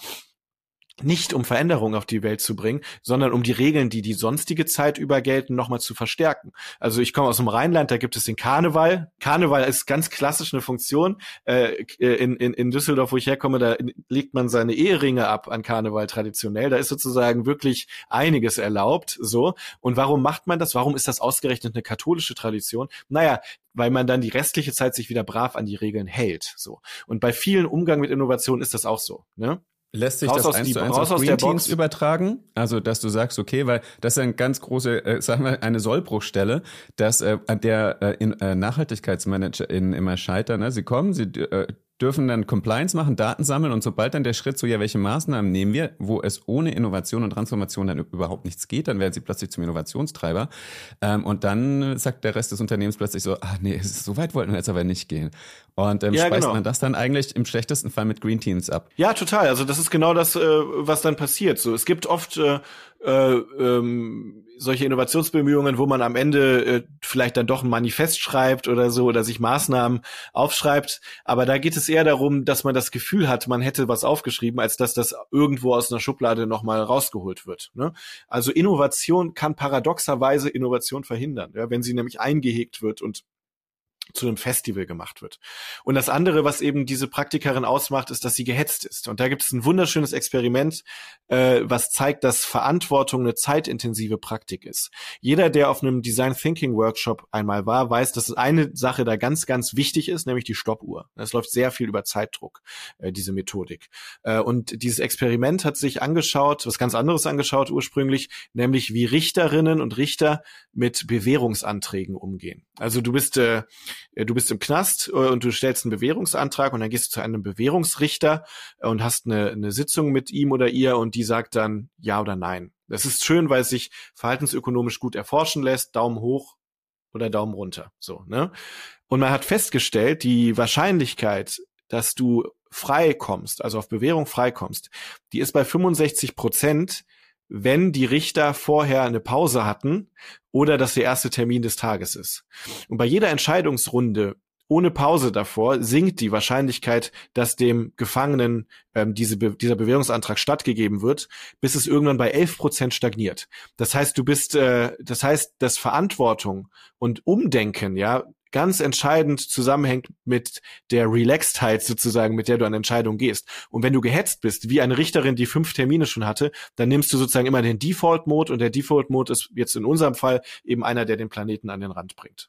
Nicht um Veränderungen auf die Welt zu bringen, sondern um die Regeln, die die sonstige Zeit über gelten, nochmal zu verstärken. Also ich komme aus dem Rheinland, da gibt es den Karneval. Karneval ist ganz klassisch eine Funktion. Äh, in, in, in Düsseldorf, wo ich herkomme, da legt man seine Eheringe ab an Karneval traditionell. Da ist sozusagen wirklich einiges erlaubt. So. Und warum macht man das? Warum ist das ausgerechnet eine katholische Tradition? Naja, weil man dann die restliche Zeit sich wieder brav an die Regeln hält. So. Und bei vielen Umgang mit Innovation ist das auch so, ne? Lässt sich raus das eins zu eins auf Green Teams übertragen? Also, dass du sagst, okay, weil das ist eine ganz große, äh, sagen wir, eine Sollbruchstelle, dass äh, an der äh, in, äh, Nachhaltigkeitsmanager in immer scheitern. Ne? Sie kommen, sie äh, dürfen dann Compliance machen, Daten sammeln und sobald dann der Schritt so, ja, welche Maßnahmen nehmen wir, wo es ohne Innovation und Transformation dann überhaupt nichts geht, dann werden sie plötzlich zum Innovationstreiber ähm, und dann sagt der Rest des Unternehmens plötzlich so, ach nee, so weit wollten wir jetzt aber nicht gehen. Und ähm, ja, speist genau. man das dann eigentlich im schlechtesten Fall mit Green Teams ab. Ja, total. Also das ist genau das, äh, was dann passiert. So, es gibt oft äh, äh, ähm, solche Innovationsbemühungen, wo man am Ende äh, vielleicht dann doch ein Manifest schreibt oder so oder sich Maßnahmen aufschreibt. Aber da geht es eher darum, dass man das Gefühl hat, man hätte was aufgeschrieben, als dass das irgendwo aus einer Schublade nochmal rausgeholt wird. Ne? Also Innovation kann paradoxerweise Innovation verhindern, ja, wenn sie nämlich eingehegt wird und zu einem Festival gemacht wird. Und das andere, was eben diese Praktikerin ausmacht, ist, dass sie gehetzt ist. Und da gibt es ein wunderschönes Experiment, äh, was zeigt, dass Verantwortung eine zeitintensive Praktik ist. Jeder, der auf einem Design Thinking Workshop einmal war, weiß, dass eine Sache da ganz, ganz wichtig ist, nämlich die Stoppuhr. Es läuft sehr viel über Zeitdruck, äh, diese Methodik. Äh, und dieses Experiment hat sich angeschaut, was ganz anderes angeschaut ursprünglich, nämlich wie Richterinnen und Richter mit Bewährungsanträgen umgehen. Also du bist äh, Du bist im Knast und du stellst einen Bewährungsantrag und dann gehst du zu einem Bewährungsrichter und hast eine, eine Sitzung mit ihm oder ihr und die sagt dann ja oder nein. Das ist schön, weil es sich verhaltensökonomisch gut erforschen lässt, Daumen hoch oder Daumen runter. So, ne? Und man hat festgestellt, die Wahrscheinlichkeit, dass du frei kommst, also auf Bewährung frei kommst, die ist bei fünfundsechzig Prozent, wenn die Richter vorher eine Pause hatten oder dass der erste Termin des Tages ist. Und bei jeder Entscheidungsrunde ohne Pause davor sinkt die Wahrscheinlichkeit, dass dem Gefangenen ähm, diese Be- dieser Bewährungsantrag stattgegeben wird, bis es irgendwann bei elf Prozent stagniert. Das heißt, du bist, äh, das heißt, dass Verantwortung und Umdenken, ja, ganz entscheidend zusammenhängt mit der Relaxedheit sozusagen, mit der du an Entscheidungen gehst. Und wenn du gehetzt bist, wie eine Richterin, die fünf Termine schon hatte, dann nimmst du sozusagen immer den Default-Mode und der Default-Mode ist jetzt in unserem Fall eben einer, der den Planeten an den Rand bringt.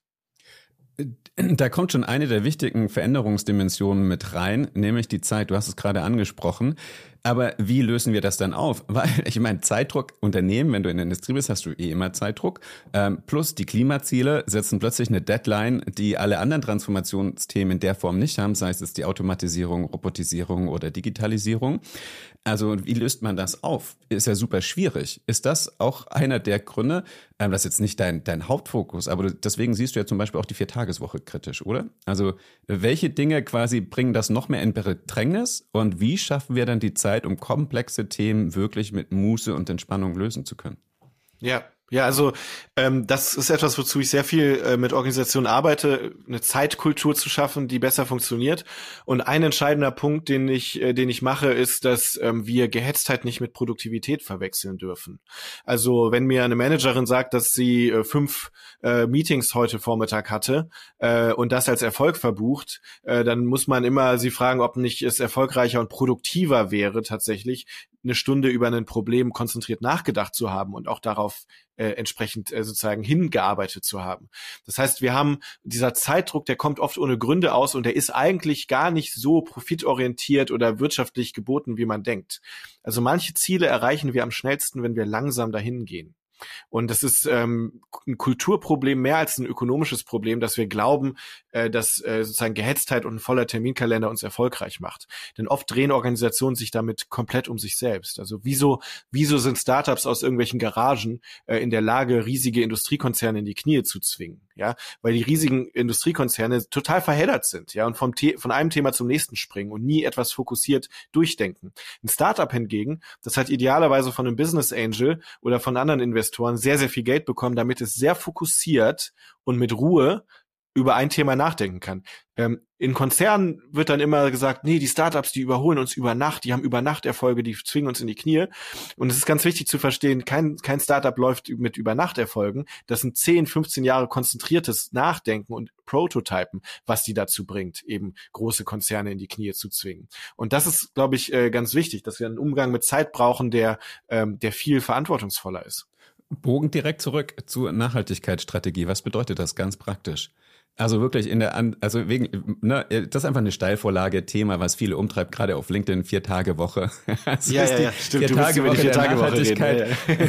Da kommt schon eine der wichtigen Veränderungsdimensionen mit rein, nämlich die Zeit. Du hast es gerade angesprochen. Aber wie lösen wir das dann auf? Weil, ich meine, Zeitdruck, Unternehmen, wenn du in der Industrie bist, hast du eh immer Zeitdruck. Ähm, plus die Klimaziele setzen plötzlich eine Deadline, die alle anderen Transformationsthemen in der Form nicht haben, sei es die Automatisierung, Robotisierung oder Digitalisierung. Also wie löst man das auf? Ist ja super schwierig. Ist das auch einer der Gründe, ähm, das ist jetzt nicht dein, dein Hauptfokus, aber du, deswegen siehst du ja zum Beispiel auch die Viertageswoche kritisch, oder? Also welche Dinge quasi bringen das noch mehr in Bedrängnis und wie schaffen wir dann die Zeit, um komplexe Themen wirklich mit Muße und Entspannung lösen zu können? Ja, ja, also ähm, das ist etwas, wozu ich sehr viel äh, mit Organisationen arbeite, eine Zeitkultur zu schaffen, die besser funktioniert. Und ein entscheidender Punkt, den ich, äh, den ich mache, ist, dass ähm, wir Gehetztheit nicht mit Produktivität verwechseln dürfen. Also wenn mir eine Managerin sagt, dass sie äh, fünf äh, Meetings heute Vormittag hatte äh, und das als Erfolg verbucht, äh, dann muss man immer sie fragen, ob nicht es erfolgreicher und produktiver wäre, tatsächlich eine Stunde über ein Problem konzentriert nachgedacht zu haben und auch darauf äh, entsprechend äh, sozusagen hingearbeitet zu haben. Das heißt, wir haben dieser Zeitdruck, der kommt oft ohne Gründe aus und der ist eigentlich gar nicht so profitorientiert oder wirtschaftlich geboten, wie man denkt. Also manche Ziele erreichen wir am schnellsten, wenn wir langsam dahin gehen. Und das ist ähm, ein Kulturproblem mehr als ein ökonomisches Problem, dass wir glauben, äh, dass äh, sozusagen Gehetztheit und ein voller Terminkalender uns erfolgreich macht. Denn oft drehen Organisationen sich damit komplett um sich selbst. Also wieso wieso sind Startups aus irgendwelchen Garagen äh, in der Lage, riesige Industriekonzerne in die Knie zu zwingen? Ja, weil die riesigen Industriekonzerne total verheddert sind, ja, und vom The- von einem Thema zum nächsten springen und nie etwas fokussiert durchdenken. Ein Startup hingegen, das hat idealerweise von einem Business Angel oder von anderen Investoren sehr, sehr viel Geld bekommen, damit es sehr fokussiert und mit Ruhe über ein Thema nachdenken kann. Ähm, in Konzernen wird dann immer gesagt, nee, die Startups, die überholen uns über Nacht, die haben über Nacht Erfolge, die zwingen uns in die Knie. Und es ist ganz wichtig zu verstehen, kein, kein Startup läuft mit über Nacht Erfolgen. Das sind zehn, fünfzehn Jahre konzentriertes Nachdenken und Prototypen, was die dazu bringt, eben große Konzerne in die Knie zu zwingen. Und das ist, glaube ich, äh, ganz wichtig, dass wir einen Umgang mit Zeit brauchen, der, ähm, der viel verantwortungsvoller ist. Bogen direkt zurück zur Nachhaltigkeitsstrategie. Was bedeutet das ganz praktisch? Also wirklich in der, An- also wegen, ne, das ist einfach eine Steilvorlage, Thema, was viele umtreibt, gerade auf LinkedIn, Vier-Tage-Woche. Also ja, ja, ja, stimmt. Vier-Tage-Woche der Nachhaltigkeit. Ja,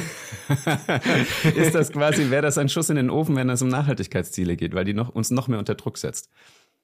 ja. Ist das quasi, wäre das ein Schuss in den Ofen, wenn es um Nachhaltigkeitsziele geht, weil die noch, uns noch mehr unter Druck setzt?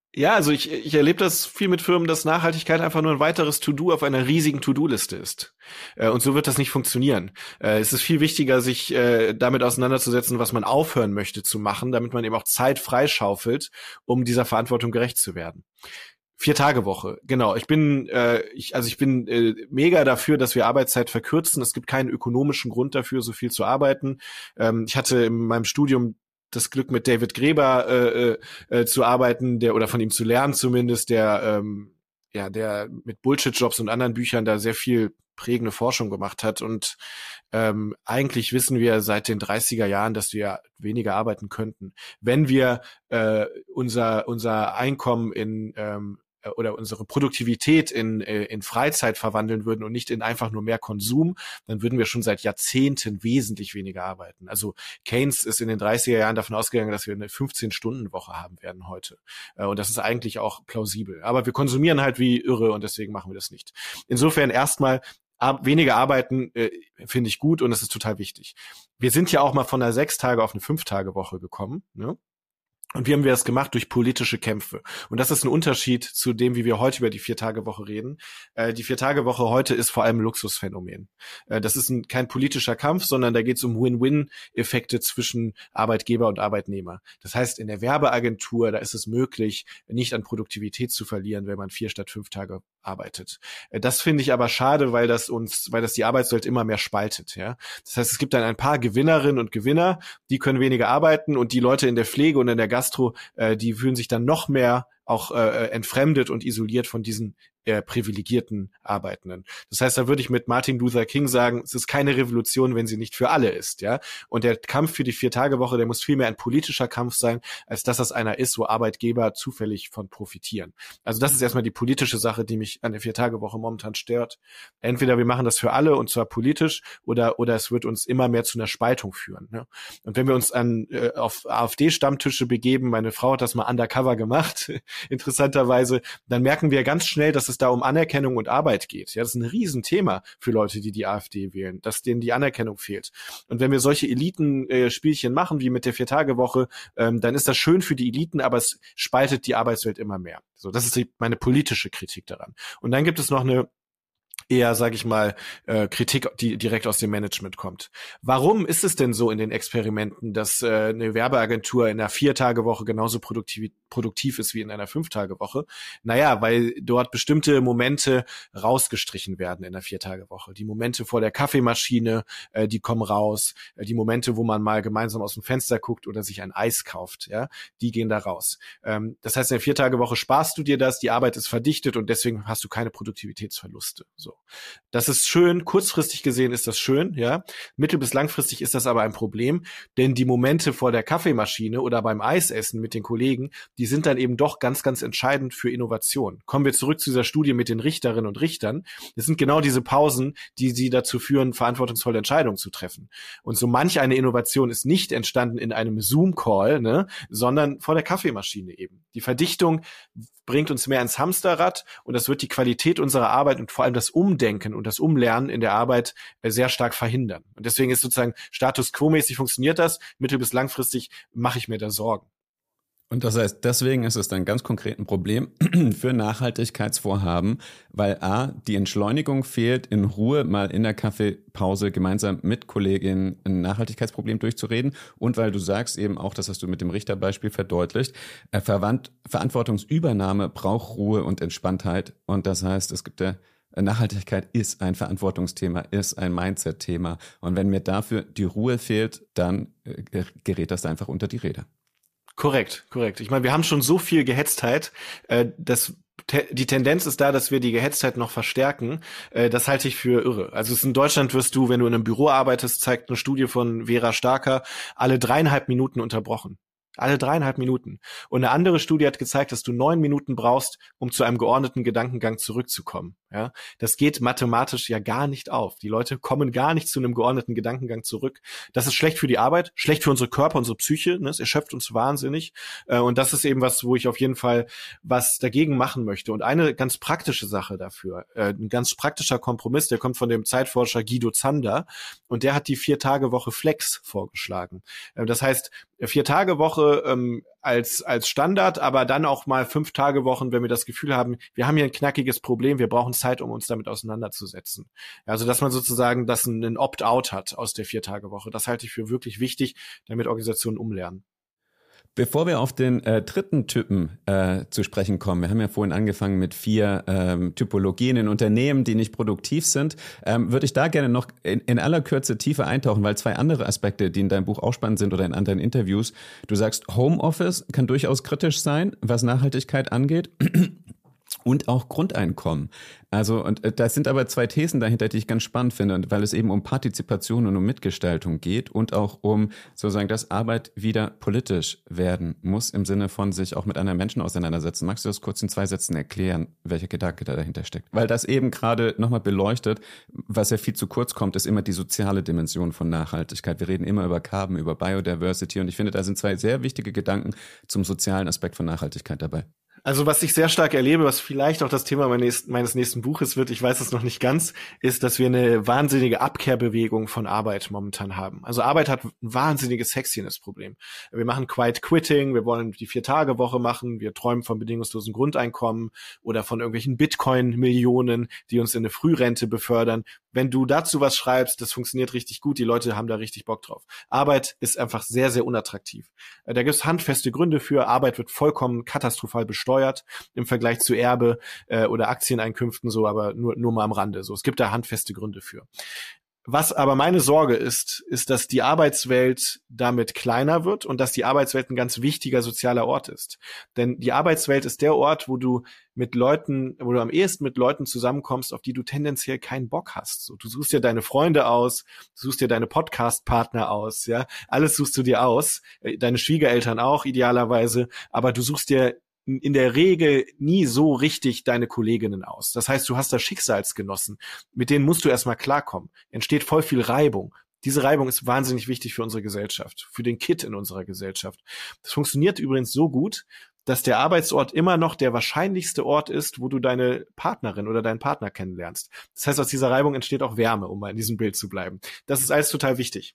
Ja, also ich, ich erlebe das viel mit Firmen, dass Nachhaltigkeit einfach nur ein weiteres To-Do auf einer riesigen To-Do-Liste ist. Äh, und so wird das nicht funktionieren. Äh, es ist viel wichtiger, sich äh, damit auseinanderzusetzen, was man aufhören möchte zu machen, damit man eben auch Zeit freischaufelt, um dieser Verantwortung gerecht zu werden. Vier-Tage-Woche, genau. Ich bin, äh, ich, also ich bin äh, mega dafür, dass wir Arbeitszeit verkürzen. Es gibt keinen ökonomischen Grund dafür, so viel zu arbeiten. Ähm, ich hatte in meinem Studium das Glück, mit David Graeber äh, äh, zu arbeiten, der oder von ihm zu lernen zumindest, der ähm, ja, der mit Bullshit-Jobs und anderen Büchern da sehr viel prägende Forschung gemacht hat. Und ähm, eigentlich wissen wir seit den dreißiger Jahren, dass wir weniger arbeiten könnten, wenn wir äh, unser unser Einkommen in ähm, oder unsere Produktivität in in Freizeit verwandeln würden und nicht in einfach nur mehr Konsum, dann würden wir schon seit Jahrzehnten wesentlich weniger arbeiten. Also Keynes ist in den dreißiger Jahren davon ausgegangen, dass wir eine fünfzehn-Stunden-Woche haben werden heute. Und das ist eigentlich auch plausibel. Aber wir konsumieren halt wie irre und deswegen machen wir das nicht. Insofern erstmal Ar- weniger arbeiten äh, finde ich gut und es ist total wichtig. Wir sind ja auch mal von einer sechs Tage auf eine fünf Tage Woche gekommen, ne? Und wie haben wir das gemacht? Durch politische Kämpfe. Und das ist ein Unterschied zu dem, wie wir heute über die Vier-Tage-Woche reden. Äh, die Vier-Tage-Woche heute ist vor allem ein Luxusphänomen. Äh, das ist ein, kein politischer Kampf, sondern da geht es um Win-Win-Effekte zwischen Arbeitgeber und Arbeitnehmer. Das heißt, in der Werbeagentur, da ist es möglich, nicht an Produktivität zu verlieren, wenn man vier statt fünf Tage arbeitet. Äh, das finde ich aber schade, weil das uns, weil das die Arbeitswelt immer mehr spaltet. Ja, das heißt, es gibt dann ein paar Gewinnerinnen und Gewinner, die können weniger arbeiten und die Leute in der Pflege und in der Gastro, äh, die fühlen sich dann noch mehr auch äh, entfremdet und isoliert von diesen äh, privilegierten Arbeitenden. Das heißt, da würde ich mit Martin Luther King sagen, es ist keine Revolution, wenn sie nicht für alle ist, ja. Und der Kampf für die Vier-Tage-Woche, der muss vielmehr ein politischer Kampf sein, als dass das einer ist, wo Arbeitgeber zufällig von profitieren. Also das ist erstmal die politische Sache, die mich an der Vier-Tage-Woche momentan stört. Entweder wir machen das für alle und zwar politisch, oder oder es wird uns immer mehr zu einer Spaltung führen, ne? Und wenn wir uns an äh, auf AfD-Stammtische begeben, meine Frau hat das mal undercover gemacht, interessanterweise, dann merken wir ganz schnell, dass es da um Anerkennung und Arbeit geht. Ja, das ist ein Riesenthema für Leute, die die AfD wählen, dass denen die Anerkennung fehlt. Und wenn wir solche Eliten-Spielchen äh, machen, wie mit der Vier-Tage-Woche, ähm, dann ist das schön für die Eliten, aber es spaltet die Arbeitswelt immer mehr. So, das ist die, meine politische Kritik daran. Und dann gibt es noch eine eher, sage ich mal, äh, Kritik, die direkt aus dem Management kommt. Warum ist es denn so in den Experimenten, dass äh, eine Werbeagentur in einer Vier-Tage-Woche genauso produktiv, produktiv ist wie in einer Fünf-Tage-Woche? Naja, weil dort bestimmte Momente rausgestrichen werden in der Vier-Tage-Woche. Die Momente vor der Kaffeemaschine, äh, die kommen raus. Äh, die Momente, wo man mal gemeinsam aus dem Fenster guckt oder sich ein Eis kauft, ja, die gehen da raus. Ähm, das heißt, in der Vier-Tage-Woche sparst du dir das, die Arbeit ist verdichtet und deswegen hast du keine Produktivitätsverluste. So. Das ist schön, kurzfristig gesehen ist das schön, ja. Mittel- bis langfristig ist das aber ein Problem, denn die Momente vor der Kaffeemaschine oder beim Eisessen mit den Kollegen, die sind dann eben doch ganz, ganz entscheidend für Innovation. Kommen wir zurück zu dieser Studie mit den Richterinnen und Richtern. Das sind genau diese Pausen, die sie dazu führen, verantwortungsvolle Entscheidungen zu treffen. Und so manch eine Innovation ist nicht entstanden in einem Zoom-Call, ne, sondern vor der Kaffeemaschine eben. Die Verdichtung bringt uns mehr ins Hamsterrad und das wird die Qualität unserer Arbeit und vor allem das Umdenken und das Umlernen in der Arbeit sehr stark verhindern. Und deswegen ist sozusagen Status quo-mäßig funktioniert das, mittel- bis langfristig mache ich mir da Sorgen. Und das heißt, deswegen ist es dann ganz konkret ein Problem für Nachhaltigkeitsvorhaben, weil A, die Entschleunigung fehlt, in Ruhe mal in der Kaffeepause gemeinsam mit Kolleginnen ein Nachhaltigkeitsproblem durchzureden und weil du sagst eben auch, das hast du mit dem Richterbeispiel verdeutlicht, äh, Verwand- Verantwortungsübernahme braucht Ruhe und Entspanntheit und das heißt, es gibt ja Nachhaltigkeit ist ein Verantwortungsthema, ist ein Mindset-Thema und wenn mir dafür die Ruhe fehlt, dann äh, gerät das einfach unter die Räder. Korrekt, korrekt. Ich meine, wir haben schon so viel Gehetztheit, äh, dass te- die Tendenz ist da, dass wir die Gehetztheit noch verstärken. Äh, das halte ich für irre. Also es in Deutschland wirst du, wenn du in einem Büro arbeitest, zeigt eine Studie von Vera Starker, alle dreieinhalb Minuten unterbrochen. Alle dreieinhalb Minuten. Und eine andere Studie hat gezeigt, dass du neun Minuten brauchst, um zu einem geordneten Gedankengang zurückzukommen. Ja, das geht mathematisch ja gar nicht auf. Die Leute kommen gar nicht zu einem geordneten Gedankengang zurück. Das ist schlecht für die Arbeit, schlecht für unsere Körper, unsere Psyche. Ne? Es erschöpft uns wahnsinnig. Und das ist eben was, wo ich auf jeden Fall was dagegen machen möchte. Und eine ganz praktische Sache dafür, ein ganz praktischer Kompromiss, der kommt von dem Zeitforscher Guido Zander. Und der hat die Vier-Tage-Woche Flex vorgeschlagen. Das heißt, Vier-Tage-Woche Woche ähm, als als Standard, aber dann auch mal fünf Tage Wochen, wenn wir das Gefühl haben, wir haben hier ein knackiges Problem, wir brauchen Zeit, um uns damit auseinanderzusetzen. Also dass man sozusagen das ein Opt-out hat aus der vier Tage Woche. Das halte ich für wirklich wichtig, damit Organisationen umlernen. Bevor wir auf den äh, dritten Typen äh, zu sprechen kommen, wir haben ja vorhin angefangen mit vier ähm, Typologien in Unternehmen, die nicht produktiv sind, ähm, würde ich da gerne noch in, in aller Kürze tiefer eintauchen, weil zwei andere Aspekte, die in deinem Buch auch spannend sind oder in anderen Interviews, du sagst, Homeoffice kann durchaus kritisch sein, was Nachhaltigkeit angeht. Und auch Grundeinkommen. Also, und äh, da sind aber zwei Thesen dahinter, die ich ganz spannend finde, weil es eben um Partizipation und um Mitgestaltung geht und auch um sozusagen, dass Arbeit wieder politisch werden muss, im Sinne von sich auch mit anderen Menschen auseinandersetzen. Magst du das kurz in zwei Sätzen erklären, welcher Gedanke da dahinter steckt? Weil das eben gerade nochmal beleuchtet, was ja viel zu kurz kommt, ist immer die soziale Dimension von Nachhaltigkeit. Wir reden immer über Carbon, über Biodiversity und ich finde, da sind zwei sehr wichtige Gedanken zum sozialen Aspekt von Nachhaltigkeit dabei. Also was ich sehr stark erlebe, was vielleicht auch das Thema meines, meines nächsten Buches wird, ich weiß es noch nicht ganz, ist, dass wir eine wahnsinnige Abkehrbewegung von Arbeit momentan haben. Also Arbeit hat ein wahnsinniges Sexiness-Problem. Wir machen Quiet Quitting, wir wollen die Vier-Tage-Woche machen, wir träumen von bedingungslosen Grundeinkommen oder von irgendwelchen Bitcoin-Millionen, die uns in eine Frührente befördern. Wenn du dazu was schreibst, das funktioniert richtig gut, die Leute haben da richtig Bock drauf. Arbeit ist einfach sehr, sehr unattraktiv. Da gibt es handfeste Gründe für. Arbeit wird vollkommen katastrophal besteuert im Vergleich zu Erbe äh, oder Aktieneinkünften, so, aber nur, nur mal am Rande. So, es gibt da handfeste Gründe für. Was aber meine Sorge ist, ist, dass die Arbeitswelt damit kleiner wird und dass die Arbeitswelt ein ganz wichtiger sozialer Ort ist. Denn die Arbeitswelt ist der Ort, wo du mit Leuten, wo du am ehesten mit Leuten zusammenkommst, auf die du tendenziell keinen Bock hast. So, du suchst dir deine Freunde aus, du suchst dir deine Podcast-Partner aus, ja, alles suchst du dir aus, deine Schwiegereltern auch idealerweise, aber du suchst dir in der Regel nie so richtig deine Kolleginnen aus. Das heißt, du hast da Schicksalsgenossen, mit denen musst du erstmal klarkommen. Entsteht voll viel Reibung. Diese Reibung ist wahnsinnig wichtig für unsere Gesellschaft, für den Kit in unserer Gesellschaft. Das funktioniert übrigens so gut, dass der Arbeitsort immer noch der wahrscheinlichste Ort ist, wo du deine Partnerin oder deinen Partner kennenlernst. Das heißt, aus dieser Reibung entsteht auch Wärme, um mal in diesem Bild zu bleiben. Das ist alles total wichtig.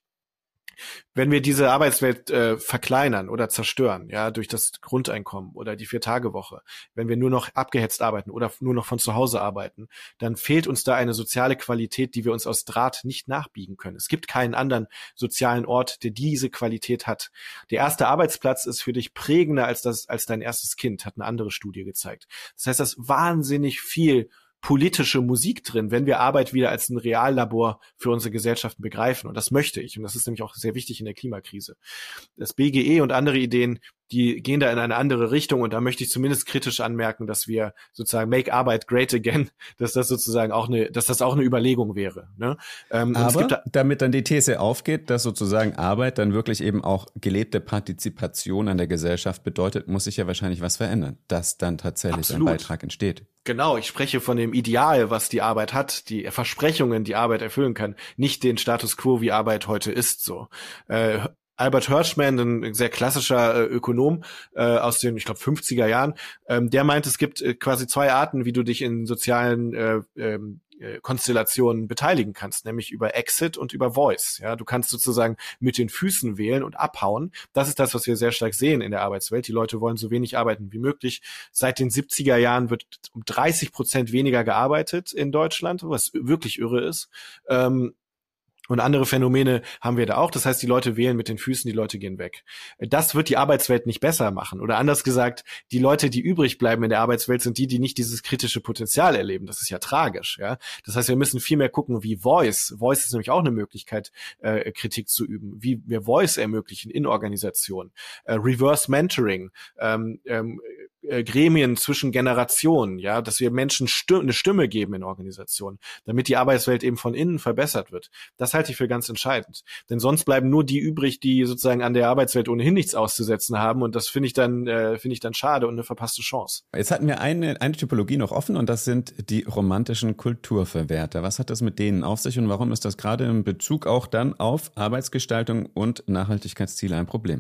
Wenn wir diese Arbeitswelt äh, verkleinern oder zerstören, ja, durch das Grundeinkommen oder die Vier-Tage-Woche, wenn wir nur noch abgehetzt arbeiten oder nur noch von zu Hause arbeiten, dann fehlt uns da eine soziale Qualität, die wir uns aus Draht nicht nachbiegen können. Es gibt keinen anderen sozialen Ort, der diese Qualität hat. Der erste Arbeitsplatz ist für dich prägender als das, als dein erstes Kind, hat eine andere Studie gezeigt. Das heißt, dass wahnsinnig viel politische Musik drin, wenn wir Arbeit wieder als ein Reallabor für unsere Gesellschaften begreifen. Und das möchte ich. Und das ist nämlich auch sehr wichtig in der Klimakrise. Das B G E und andere Ideen, die gehen da in eine andere Richtung. Und da möchte ich zumindest kritisch anmerken, dass wir sozusagen make Arbeit great again, dass das sozusagen auch eine, dass das auch eine Überlegung wäre. Ne? Ähm, Aber es gibt da, damit dann die These aufgeht, dass sozusagen Arbeit dann wirklich eben auch gelebte Partizipation an der Gesellschaft bedeutet, muss sich ja wahrscheinlich was verändern, dass dann tatsächlich absolut. ein Beitrag entsteht. Genau, ich spreche von dem Ideal, was die Arbeit hat, die Versprechungen, die Arbeit erfüllen kann, nicht den Status quo, wie Arbeit heute ist. So. Äh, Albert Hirschman, ein sehr klassischer äh, Ökonom äh, aus den, ich glaube, fünfziger Jahren, ähm, der meint, es gibt äh, quasi zwei Arten, wie du dich in sozialen äh, ähm, Konstellationen beteiligen kannst, nämlich über Exit und über Voice. Ja, du kannst sozusagen mit den Füßen wählen und abhauen. Das ist das, was wir sehr stark sehen in der Arbeitswelt. Die Leute wollen so wenig arbeiten wie möglich. Seit den siebziger Jahren wird um dreißig Prozent weniger gearbeitet in Deutschland, was wirklich irre ist. Ähm, Und andere Phänomene haben wir da auch. Das heißt, die Leute wählen mit den Füßen, die Leute gehen weg. Das wird die Arbeitswelt nicht besser machen. Oder anders gesagt, die Leute, die übrig bleiben in der Arbeitswelt, sind die, die nicht dieses kritische Potenzial erleben. Das ist ja tragisch. Ja, das heißt, wir müssen viel mehr gucken, wie Voice. Voice ist nämlich auch eine Möglichkeit, äh, Kritik zu üben. Wie wir Voice ermöglichen in Organisationen. Äh, Reverse Mentoring. Ähm, ähm, Gremien zwischen Generationen, ja, dass wir Menschen sti- eine Stimme geben in Organisationen, damit die Arbeitswelt eben von innen verbessert wird. Das halte ich für ganz entscheidend. Denn sonst bleiben nur die übrig, die sozusagen an der Arbeitswelt ohnehin nichts auszusetzen haben. Und das finde ich dann, äh, finde ich dann schade und eine verpasste Chance. Jetzt hatten wir eine, eine Typologie noch offen und das sind die romantischen Kulturverwerter. Was hat das mit denen auf sich und warum ist das gerade in Bezug auch dann auf Arbeitsgestaltung und Nachhaltigkeitsziele ein Problem?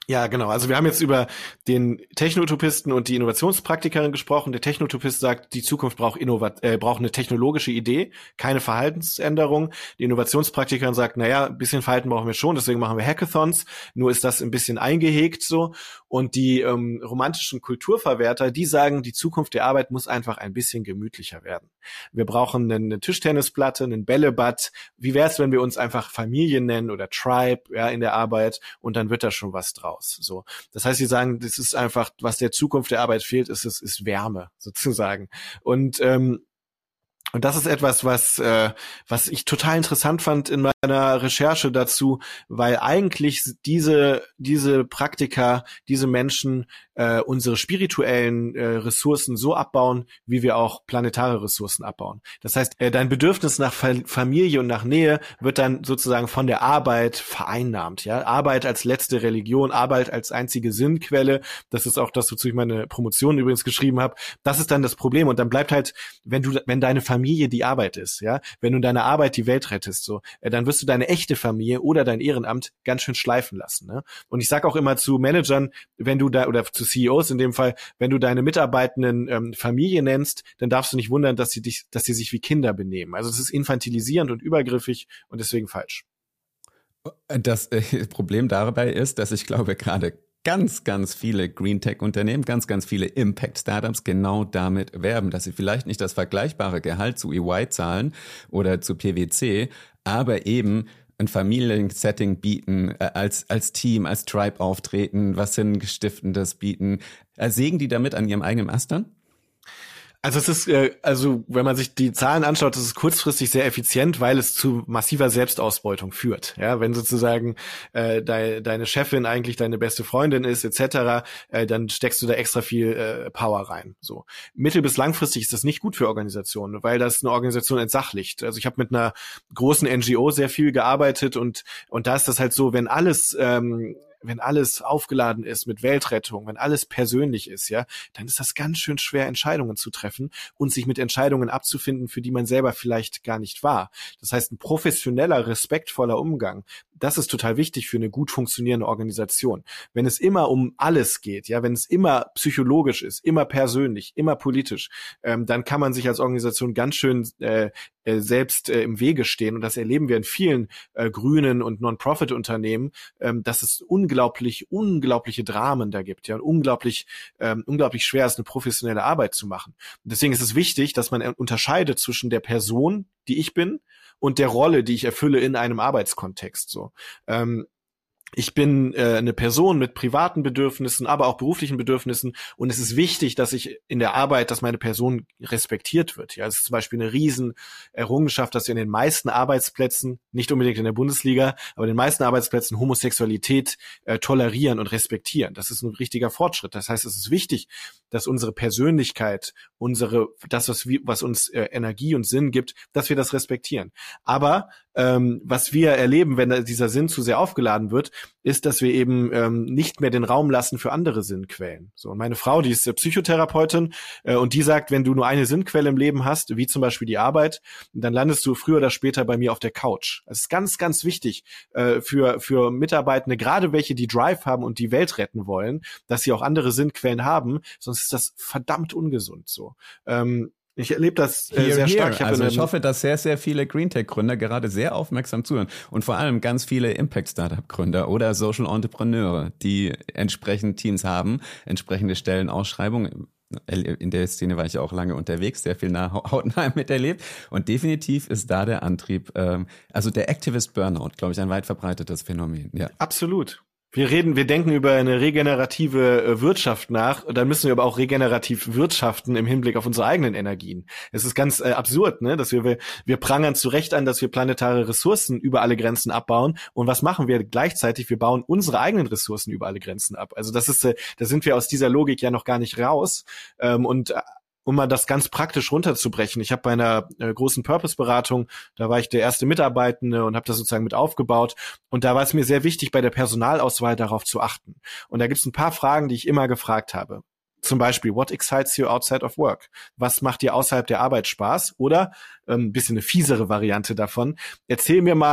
Ja, genau. Also wir haben jetzt über den Techno-Utopisten und die Innovationspraktikerin gesprochen. Der Techno-Utopist sagt, die Zukunft braucht Innovat äh, braucht eine technologische Idee, keine Verhaltensänderung. Die Innovationspraktikerin sagt, naja, ein bisschen Verhalten brauchen wir schon, deswegen machen wir Hackathons. Nur ist das ein bisschen eingehegt so. Und die ähm, romantischen Kulturverwerter, die sagen, die Zukunft der Arbeit muss einfach ein bisschen gemütlicher werden. Wir brauchen eine, eine Tischtennisplatte, einen Bällebad. Wie wär's, wenn wir uns einfach Familie nennen oder Tribe, ja, in der Arbeit, und dann wird da schon was draus. So, das heißt, sie sagen, das ist einfach, was der Zukunft der Arbeit fehlt, ist es ist Wärme sozusagen. Und ähm, und das ist etwas, was äh, was ich total interessant fand in meiner Recherche dazu, weil eigentlich diese diese Praktiker, diese Menschen äh, unsere spirituellen äh, Ressourcen so abbauen, wie wir auch planetare Ressourcen abbauen. Das heißt, äh, dein Bedürfnis nach Fa- Familie und nach Nähe wird dann sozusagen von der Arbeit vereinnahmt. Ja, Arbeit als letzte Religion, Arbeit als einzige Sinnquelle. Das ist auch das, wozu ich meine Promotion übrigens geschrieben habe. Das ist dann das Problem. Und dann bleibt halt, wenn du, wenn deine Familie die Arbeit ist, ja, wenn du in deiner Arbeit die Welt rettest, so, äh, dann wirst du deine echte Familie oder dein Ehrenamt ganz schön schleifen lassen. Ne? Und ich sage auch immer zu Managern, wenn du da, oder zu C E Os in dem Fall, wenn du deine Mitarbeitenden ähm, Familie nennst, dann darfst du nicht wundern, dass sie dich, dass sie sich wie Kinder benehmen. Also es ist infantilisierend und übergriffig und deswegen falsch. Das äh, Problem dabei ist, dass ich glaube, gerade ganz, ganz viele Green-Tech-Unternehmen, ganz, ganz viele Impact-Startups genau damit werben, dass sie vielleicht nicht das vergleichbare Gehalt zu E Y zahlen oder zu P W C, aber eben ein Familiensetting bieten, äh, als als Team, als Tribe auftreten, was Sinnstiftendes bieten. Äh, sägen die damit an ihrem eigenen Ast dann? Also es ist, äh, also wenn man sich die Zahlen anschaut, das ist kurzfristig sehr effizient, weil es zu massiver Selbstausbeutung führt. Ja, wenn sozusagen äh, de, deine Chefin eigentlich deine beste Freundin ist, et cetera, äh, dann steckst du da extra viel äh, Power rein. So mittel- bis langfristig ist das nicht gut für Organisationen, weil das eine Organisation entsachlicht. Also ich habe mit einer großen N G O sehr viel gearbeitet und und da ist das halt so, wenn alles ähm, wenn alles aufgeladen ist mit Weltrettung, wenn alles persönlich ist, ja, dann ist das ganz schön schwer, Entscheidungen zu treffen und sich mit Entscheidungen abzufinden, für die man selber vielleicht gar nicht war. Das heißt, ein professioneller, respektvoller Umgang, das ist total wichtig für eine gut funktionierende Organisation. Wenn es immer um alles geht, ja, wenn es immer psychologisch ist, immer persönlich, immer politisch, ähm, dann kann man sich als Organisation ganz schön äh, äh, selbst äh, im Wege stehen. Und das erleben wir in vielen äh, grünen und Non-Profit-Unternehmen, ähm, dass es unglaublich, unglaubliche Dramen da gibt, ja, und unglaublich, ähm, unglaublich schwer ist, eine professionelle Arbeit zu machen. Und deswegen ist es wichtig, dass man unterscheidet zwischen der Person, die ich bin, und der Rolle, die ich erfülle in einem Arbeitskontext. So, ähm, ich bin äh, eine Person mit privaten Bedürfnissen, aber auch beruflichen Bedürfnissen, und es ist wichtig, dass ich in der Arbeit, dass meine Person respektiert wird. Ja, es ist zum Beispiel eine riesen Errungenschaft, dass wir in den meisten Arbeitsplätzen, nicht unbedingt in der Bundesliga, aber in den meisten Arbeitsplätzen Homosexualität äh, tolerieren und respektieren. Das ist ein richtiger Fortschritt. Das heißt, es ist wichtig, dass unsere Persönlichkeit, unsere, das, was, wir, was uns äh, Energie und Sinn gibt, dass wir das respektieren. Aber ähm, was wir erleben, wenn dieser Sinn zu sehr aufgeladen wird, ist, dass wir eben ähm, nicht mehr den Raum lassen für andere Sinnquellen. So, und meine Frau, die ist äh, Psychotherapeutin äh, und die sagt, wenn du nur eine Sinnquelle im Leben hast, wie zum Beispiel die Arbeit, dann landest du früher oder später bei mir auf der Couch. Das ist ganz, ganz wichtig äh, für für Mitarbeitende, gerade welche, die Drive haben und die Welt retten wollen, dass sie auch andere Sinnquellen haben, sonst ist das verdammt ungesund so. Ähm, Ich erlebe das äh, here, sehr stark. Ich, also ich hoffe, dass sehr, sehr viele Green-Tech-Gründer gerade sehr aufmerksam zuhören und vor allem ganz viele Impact-Startup-Gründer oder Social-Entrepreneure, die entsprechend Teams haben, entsprechende Stellenausschreibungen. In der Szene war ich auch lange unterwegs, sehr viel nah hautnah miterlebt und definitiv ist da der Antrieb, ähm, also der Activist Burnout, glaube ich, ein weit verbreitetes Phänomen. Ja. Absolut. Wir reden, wir denken über eine regenerative äh, Wirtschaft nach, dann müssen wir aber auch regenerativ wirtschaften im Hinblick auf unsere eigenen Energien. Es ist ganz äh, absurd, ne, dass wir wir prangern zu Recht an, dass wir planetare Ressourcen über alle Grenzen abbauen, und was machen wir gleichzeitig? Wir bauen unsere eigenen Ressourcen über alle Grenzen ab. Also das ist, äh, da sind wir aus dieser Logik ja noch gar nicht raus, ähm, und äh, um mal das ganz praktisch runterzubrechen. Ich habe bei einer äh, großen Purpose-Beratung, da war ich der erste Mitarbeitende und habe das sozusagen mit aufgebaut. Und da war es mir sehr wichtig, bei der Personalauswahl darauf zu achten. Und da gibt es ein paar Fragen, die ich immer gefragt habe. Zum Beispiel, what excites you outside of work? Was macht dir außerhalb der Arbeit Spaß? Oder, ähm, ein bisschen eine fiesere Variante davon, erzähl mir mal,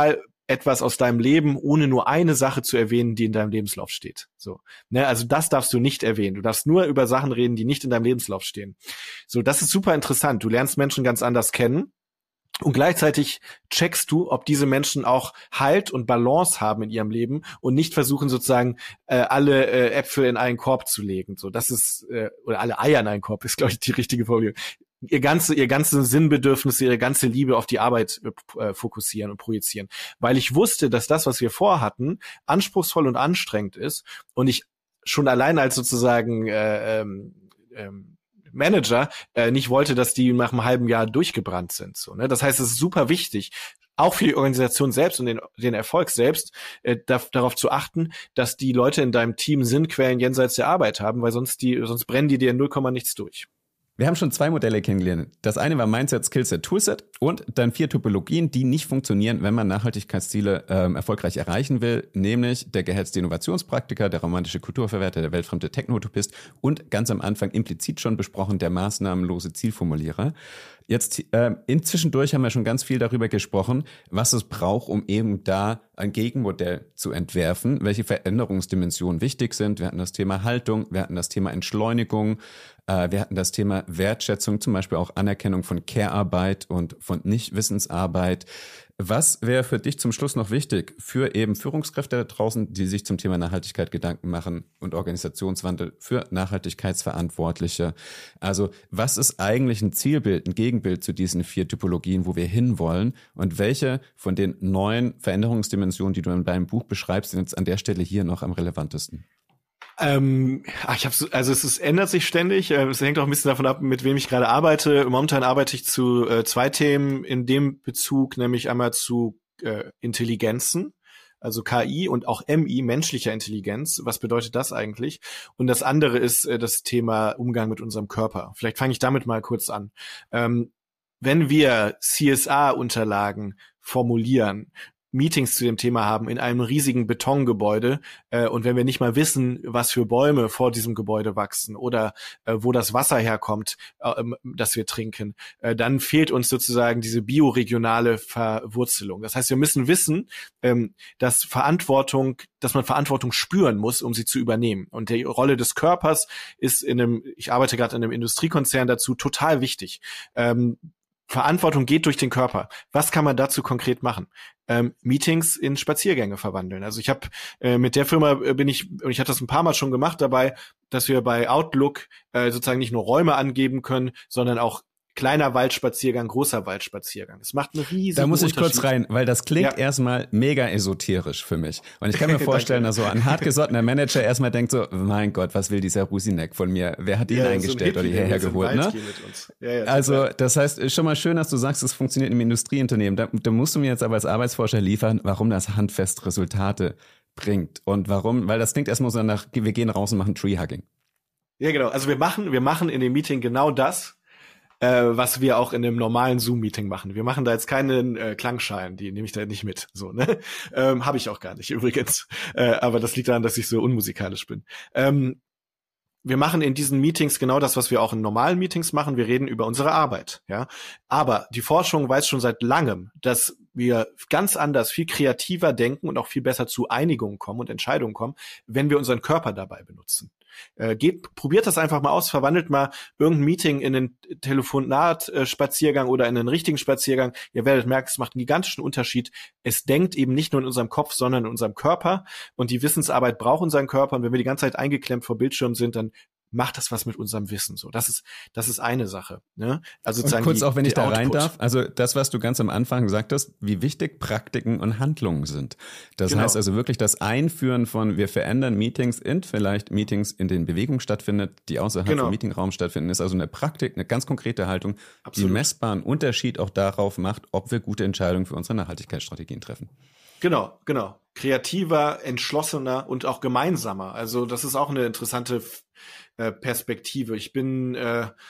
etwas aus deinem Leben, ohne nur eine Sache zu erwähnen, die in deinem Lebenslauf steht. So, ne, also das darfst du nicht erwähnen. Du darfst nur über Sachen reden, die nicht in deinem Lebenslauf stehen. So, das ist super interessant. Du lernst Menschen ganz anders kennen. Und gleichzeitig checkst du, ob diese Menschen auch Halt und Balance haben in ihrem Leben und nicht versuchen sozusagen äh, alle äh, Äpfel in einen Korb zu legen. So, das ist äh, oder alle Eier in einen Korb ist, glaube ich, die richtige Formulierung. Ihr ganze, ihr ganze Sinnbedürfnisse, ihre ganze Liebe auf die Arbeit äh, fokussieren und projizieren, weil ich wusste, dass das, was wir vorhatten, anspruchsvoll und anstrengend ist und ich schon allein als sozusagen äh, ähm, ähm, Manager äh, nicht wollte, dass die nach einem halben Jahr durchgebrannt sind. So, ne? Das heißt, es ist super wichtig, auch für die Organisation selbst und den, den Erfolg selbst, äh, da, darauf zu achten, dass die Leute in deinem Team Sinnquellen jenseits der Arbeit haben, weil sonst die sonst brennen die dir in null Komma nichts durch. Wir haben schon zwei Modelle kennengelernt. Das eine war Mindset, Skillset, Toolset und dann vier Typologien, die nicht funktionieren, wenn man Nachhaltigkeitsziele ähm, erfolgreich erreichen will, nämlich der gehetzte Innovationspraktiker, der romantische Kulturverwerter, der weltfremde Techno-Utopist und ganz am Anfang implizit schon besprochen, der maßnahmenlose Zielformulierer. Jetzt äh, inzwischendurch haben wir schon ganz viel darüber gesprochen, was es braucht, um eben da ein Gegenmodell zu entwerfen, welche Veränderungsdimensionen wichtig sind. Wir hatten das Thema Haltung, wir hatten das Thema Entschleunigung, äh, wir hatten das Thema Wertschätzung, zum Beispiel auch Anerkennung von Care-Arbeit und von Nicht-Wissensarbeit. Was wäre für dich zum Schluss noch wichtig für eben Führungskräfte da draußen, die sich zum Thema Nachhaltigkeit Gedanken machen und Organisationswandel für Nachhaltigkeitsverantwortliche? Also was ist eigentlich ein Zielbild, ein Gegenbild zu diesen vier Typologien, wo wir hinwollen? Und welche von den neuen Veränderungsdimensionen, die du in deinem Buch beschreibst, sind jetzt an der Stelle hier noch am relevantesten? Ähm, ich hab's, also es ist, ändert sich ständig. Es hängt auch ein bisschen davon ab, mit wem ich gerade arbeite. Momentan arbeite ich zu äh, zwei Themen in dem Bezug, nämlich einmal zu äh, Intelligenzen, also K I und auch M I, menschlicher Intelligenz. Was bedeutet das eigentlich? Und das andere ist äh, das Thema Umgang mit unserem Körper. Vielleicht fange ich damit mal kurz an. Ähm, wenn wir C S R-Unterlagen formulieren, Meetings zu dem Thema haben in einem riesigen Betongebäude äh, und wenn wir nicht mal wissen, was für Bäume vor diesem Gebäude wachsen oder äh, wo das Wasser herkommt, äh, das wir trinken, äh, dann fehlt uns sozusagen diese bioregionale Verwurzelung. Das heißt, wir müssen wissen, ähm, dass Verantwortung, dass man Verantwortung spüren muss, um sie zu übernehmen. Und die Rolle des Körpers ist in einem, ich arbeite gerade in einem Industriekonzern dazu, total wichtig. Ähm, Verantwortung geht durch den Körper. Was kann man dazu konkret machen? Ähm, Meetings in Spaziergänge verwandeln. Also ich habe äh, mit der Firma äh, bin ich, und ich hatte das ein paar Mal schon gemacht dabei, dass wir bei Outlook äh, sozusagen nicht nur Räume angeben können, sondern auch kleiner Waldspaziergang, großer Waldspaziergang. Das macht einen riesigen Da muss ich Unterschied. kurz rein, weil das klingt Ja. erstmal mega esoterisch für mich. Und ich kann mir vorstellen, dass so ein hartgesottener Manager erstmal denkt so, mein Gott, was will dieser Rusinek von mir? Wer hat ihn Ja, eingestellt so ein oder Hippie, hierher der geholt? in den Wald Ne? geht mit uns. Ja, ja, Also total. das heißt, schon mal schön, dass du sagst, es funktioniert im Industrieunternehmen. Da, da musst du mir jetzt aber als Arbeitsforscher liefern, warum das handfest Resultate bringt. Und warum, weil das klingt erstmal so nach, wir gehen raus und machen Treehugging. Ja, genau. Also wir machen, wir machen in dem Meeting genau das, äh, was wir auch in einem normalen Zoom-Meeting machen. Wir machen da jetzt keinen äh, Klangschalen, die nehme ich da nicht mit. So, ne? Ähm, habe ich auch gar nicht übrigens. Äh, aber das liegt daran, dass ich so unmusikalisch bin. Ähm, wir machen in diesen Meetings genau das, was wir auch in normalen Meetings machen. Wir reden über unsere Arbeit, ja. Aber die Forschung weiß schon seit langem, dass wir ganz anders, viel kreativer denken und auch viel besser zu Einigungen kommen und Entscheidungen kommen, wenn wir unseren Körper dabei benutzen. Äh, geht, probiert das einfach mal aus, verwandelt mal irgendein Meeting in einen Telefonat-Spaziergang oder in einen richtigen Spaziergang. Ihr werdet merken, es macht einen gigantischen Unterschied. Es denkt eben nicht nur in unserem Kopf, sondern in unserem Körper. Und die Wissensarbeit braucht unseren Körper. Und wenn wir die ganze Zeit eingeklemmt vor Bildschirmen sind, dann macht das was mit unserem Wissen. So, das ist, das ist eine Sache. Ne? Also Und kurz die, auch, wenn ich da Output. rein darf, also das, was du ganz am Anfang gesagt hast, wie wichtig Praktiken und Handlungen sind. Das Genau. heißt also wirklich das Einführen von, wir verändern Meetings in vielleicht Meetings, in denen Bewegung stattfindet, die außerhalb Genau. vom Meetingraum stattfinden, ist also eine Praktik, eine ganz konkrete Haltung, Absolut. die messbaren Unterschied auch darauf macht, ob wir gute Entscheidungen für unsere Nachhaltigkeitsstrategien treffen. Genau, genau. Kreativer, entschlossener und auch gemeinsamer. Also das ist auch eine interessante äh, Perspektive. Ich bin äh,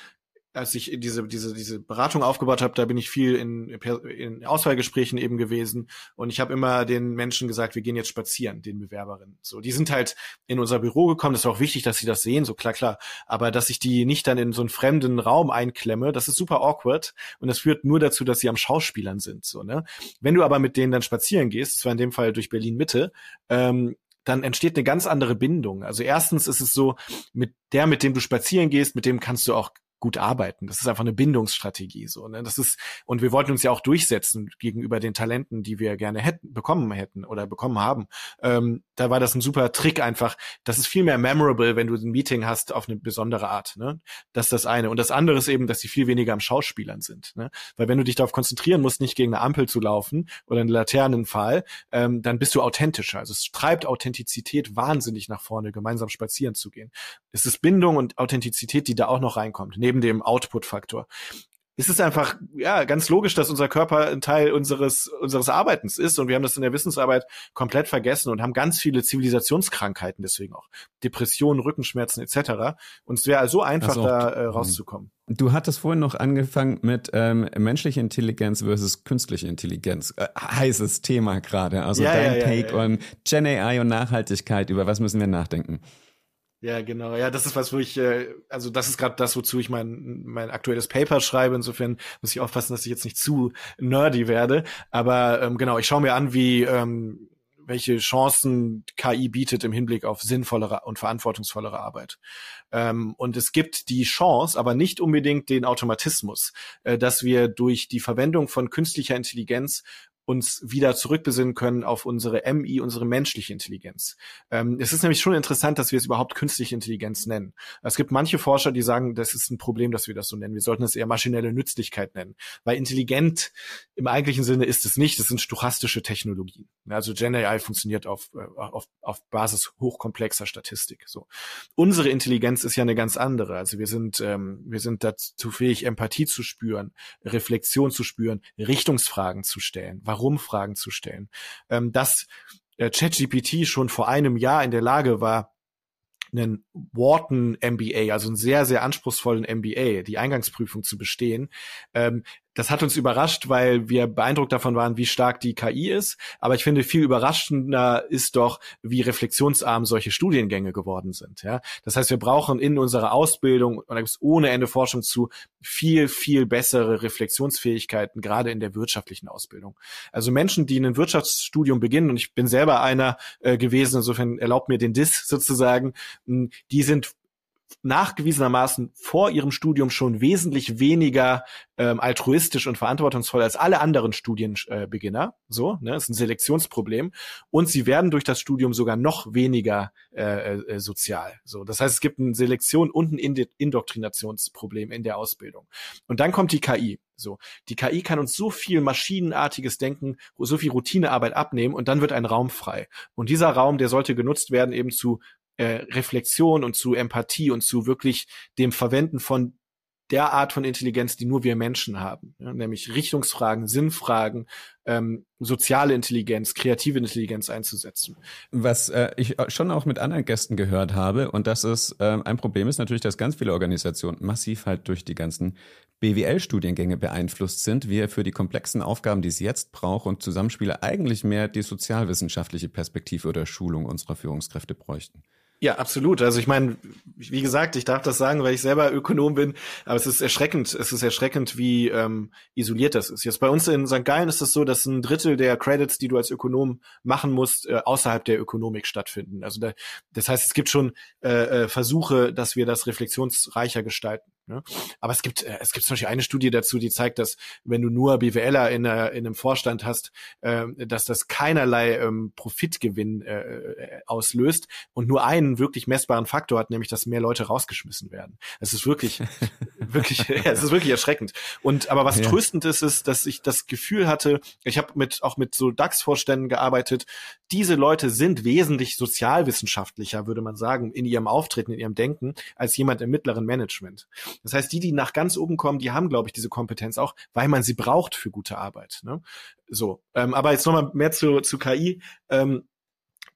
als ich diese diese diese Beratung aufgebaut habe, da bin ich viel in, in Auswahlgesprächen eben gewesen und ich habe immer den Menschen gesagt, wir gehen jetzt spazieren, den Bewerberinnen. So, die sind halt in unser Büro gekommen, das ist auch wichtig, dass sie das sehen, so klar, klar, aber dass ich die nicht dann in so einen fremden Raum einklemme, das ist super awkward und das führt nur dazu, dass sie am Schauspielern sind, so, ne? Wenn du aber mit denen dann spazieren gehst, das war in dem Fall durch Berlin Mitte, ähm, dann entsteht eine ganz andere Bindung. Also erstens ist es so, mit der, mit dem du spazieren gehst, mit dem kannst du auch gut arbeiten. Das ist einfach eine Bindungsstrategie, so, ne? Das ist, und wir wollten uns ja auch durchsetzen gegenüber den Talenten, die wir gerne hätten, bekommen hätten oder bekommen haben. Ähm, da war das ein super Trick einfach. Das ist viel mehr memorable, wenn du ein Meeting hast auf eine besondere Art, ne? Das ist das eine. Und das andere ist eben, dass sie viel weniger am Schauspielern sind, ne? Weil wenn du dich darauf konzentrieren musst, nicht gegen eine Ampel zu laufen oder einen Laternenpfahl, ähm, dann bist du authentischer. Also es treibt Authentizität wahnsinnig nach vorne, gemeinsam spazieren zu gehen. Es ist Bindung und Authentizität, die da auch noch reinkommt, neben dem Output-Faktor. Es ist einfach, ja, ganz logisch, dass unser Körper ein Teil unseres unseres Arbeitens ist und wir haben das in der Wissensarbeit komplett vergessen und haben ganz viele Zivilisationskrankheiten, deswegen auch Depressionen, Rückenschmerzen et cetera. Und es wäre so einfach, so, da äh, rauszukommen. Du hattest vorhin noch angefangen mit ähm, menschliche Intelligenz versus künstliche Intelligenz. Äh, heißes Thema gerade. Also ja, dein ja, Take ja, ja. on Gen A I und Nachhaltigkeit. Über was müssen wir nachdenken? Ja, genau. Ja, das ist was, wo ich, äh, also das ist gerade das, wozu ich mein mein aktuelles Paper schreibe. Insofern muss ich aufpassen, dass ich jetzt nicht zu nerdy werde. Aber ähm, genau, ich schaue mir an, wie ähm, welche Chancen K I bietet im Hinblick auf sinnvollere und verantwortungsvollere Arbeit. Ähm, und es gibt die Chance, aber nicht unbedingt den Automatismus, äh, dass wir durch die Verwendung von künstlicher Intelligenz uns wieder zurückbesinnen können auf unsere M I, unsere menschliche Intelligenz. Ähm, es ist nämlich schon interessant, dass wir es überhaupt künstliche Intelligenz nennen. Es gibt manche Forscher, die sagen, das ist ein Problem, dass wir das so nennen. Wir sollten es eher maschinelle Nützlichkeit nennen. Weil intelligent im eigentlichen Sinne ist es nicht. Das sind stochastische Technologien. Also Gen A I funktioniert auf, auf, auf Basis hochkomplexer Statistik. So. Unsere Intelligenz ist ja eine ganz andere. Also wir sind, ähm, wir sind dazu fähig, Empathie zu spüren, Reflexion zu spüren, Richtungsfragen zu stellen, Warum-Fragen zu stellen. Ähm, dass äh, ChatGPT schon vor einem Jahr in der Lage war, einen Wharton M B A, also einen sehr, sehr anspruchsvollen M B A, die Eingangsprüfung zu bestehen. Ähm, das hat uns überrascht, weil wir beeindruckt davon waren, wie stark die K I ist. Aber ich finde, viel überraschender ist doch, wie reflexionsarm solche Studiengänge geworden sind. Ja, das heißt, wir brauchen in unserer Ausbildung, und da gibt es ohne Ende Forschung zu, viel, viel bessere Reflexionsfähigkeiten, gerade in der wirtschaftlichen Ausbildung. Also Menschen, die ein Wirtschaftsstudium beginnen, und ich bin selber einer äh, gewesen, insofern erlaubt mir den Diss sozusagen, mh, die sind nachgewiesenermaßen vor ihrem Studium schon wesentlich weniger ähm, altruistisch und verantwortungsvoll als alle anderen Studienbeginner. Äh, so, ne, ist ein Selektionsproblem. Und sie werden durch das Studium sogar noch weniger äh, äh, sozial. So, das heißt, es gibt eine Selektion und ein Ind- Indoktrinationsproblem in der Ausbildung. Und dann kommt die K I. So, die K I kann uns so viel maschinenartiges Denken, so viel Routinearbeit abnehmen und dann wird ein Raum frei. Und dieser Raum, der sollte genutzt werden eben zu Äh, Reflexion und zu Empathie und zu wirklich dem Verwenden von der Art von Intelligenz, die nur wir Menschen haben, ja, nämlich Richtungsfragen, Sinnfragen, ähm, soziale Intelligenz, kreative Intelligenz einzusetzen. Was äh, ich schon auch mit anderen Gästen gehört habe, und das ist äh, ein Problem ist natürlich, dass ganz viele Organisationen massiv halt durch die ganzen B W L-Studiengänge beeinflusst sind, wir für die komplexen Aufgaben, die es jetzt braucht und Zusammenspiele eigentlich mehr die sozialwissenschaftliche Perspektive oder Schulung unserer Führungskräfte bräuchten. Ja, absolut. Also ich meine, wie gesagt, ich darf das sagen, weil ich selber Ökonom bin, aber es ist erschreckend, es ist erschreckend, wie ähm, isoliert das ist. Jetzt bei uns in Sankt Gallen ist es so, dass ein Drittel der Credits, die du als Ökonom machen musst, äh, außerhalb der Ökonomik stattfinden. Also da, das heißt, es gibt schon äh, äh, Versuche, dass wir das reflexionsreicher gestalten. Ne? Aber es gibt äh, es gibt zum Beispiel eine Studie dazu, die zeigt, dass wenn du nur BWLer in, äh, in einem Vorstand hast, äh, dass das keinerlei ähm, Profitgewinn äh, auslöst und nur einen wirklich messbaren Faktor hat, nämlich dass mehr Leute rausgeschmissen werden. Es ist wirklich wirklich ja, es ist wirklich erschreckend. Und aber was ja. tröstend ist, ist, dass ich das Gefühl hatte, ich habe mit auch mit so DAX-Vorständen gearbeitet, diese Leute sind wesentlich sozialwissenschaftlicher, würde man sagen, in ihrem Auftreten, in ihrem Denken, als jemand im mittleren Management. Das heißt, die, die nach ganz oben kommen, die haben, glaube ich, diese Kompetenz auch, weil man sie braucht für gute Arbeit. Ne? So, ähm, aber jetzt nochmal mehr zu, zu K I. Ähm,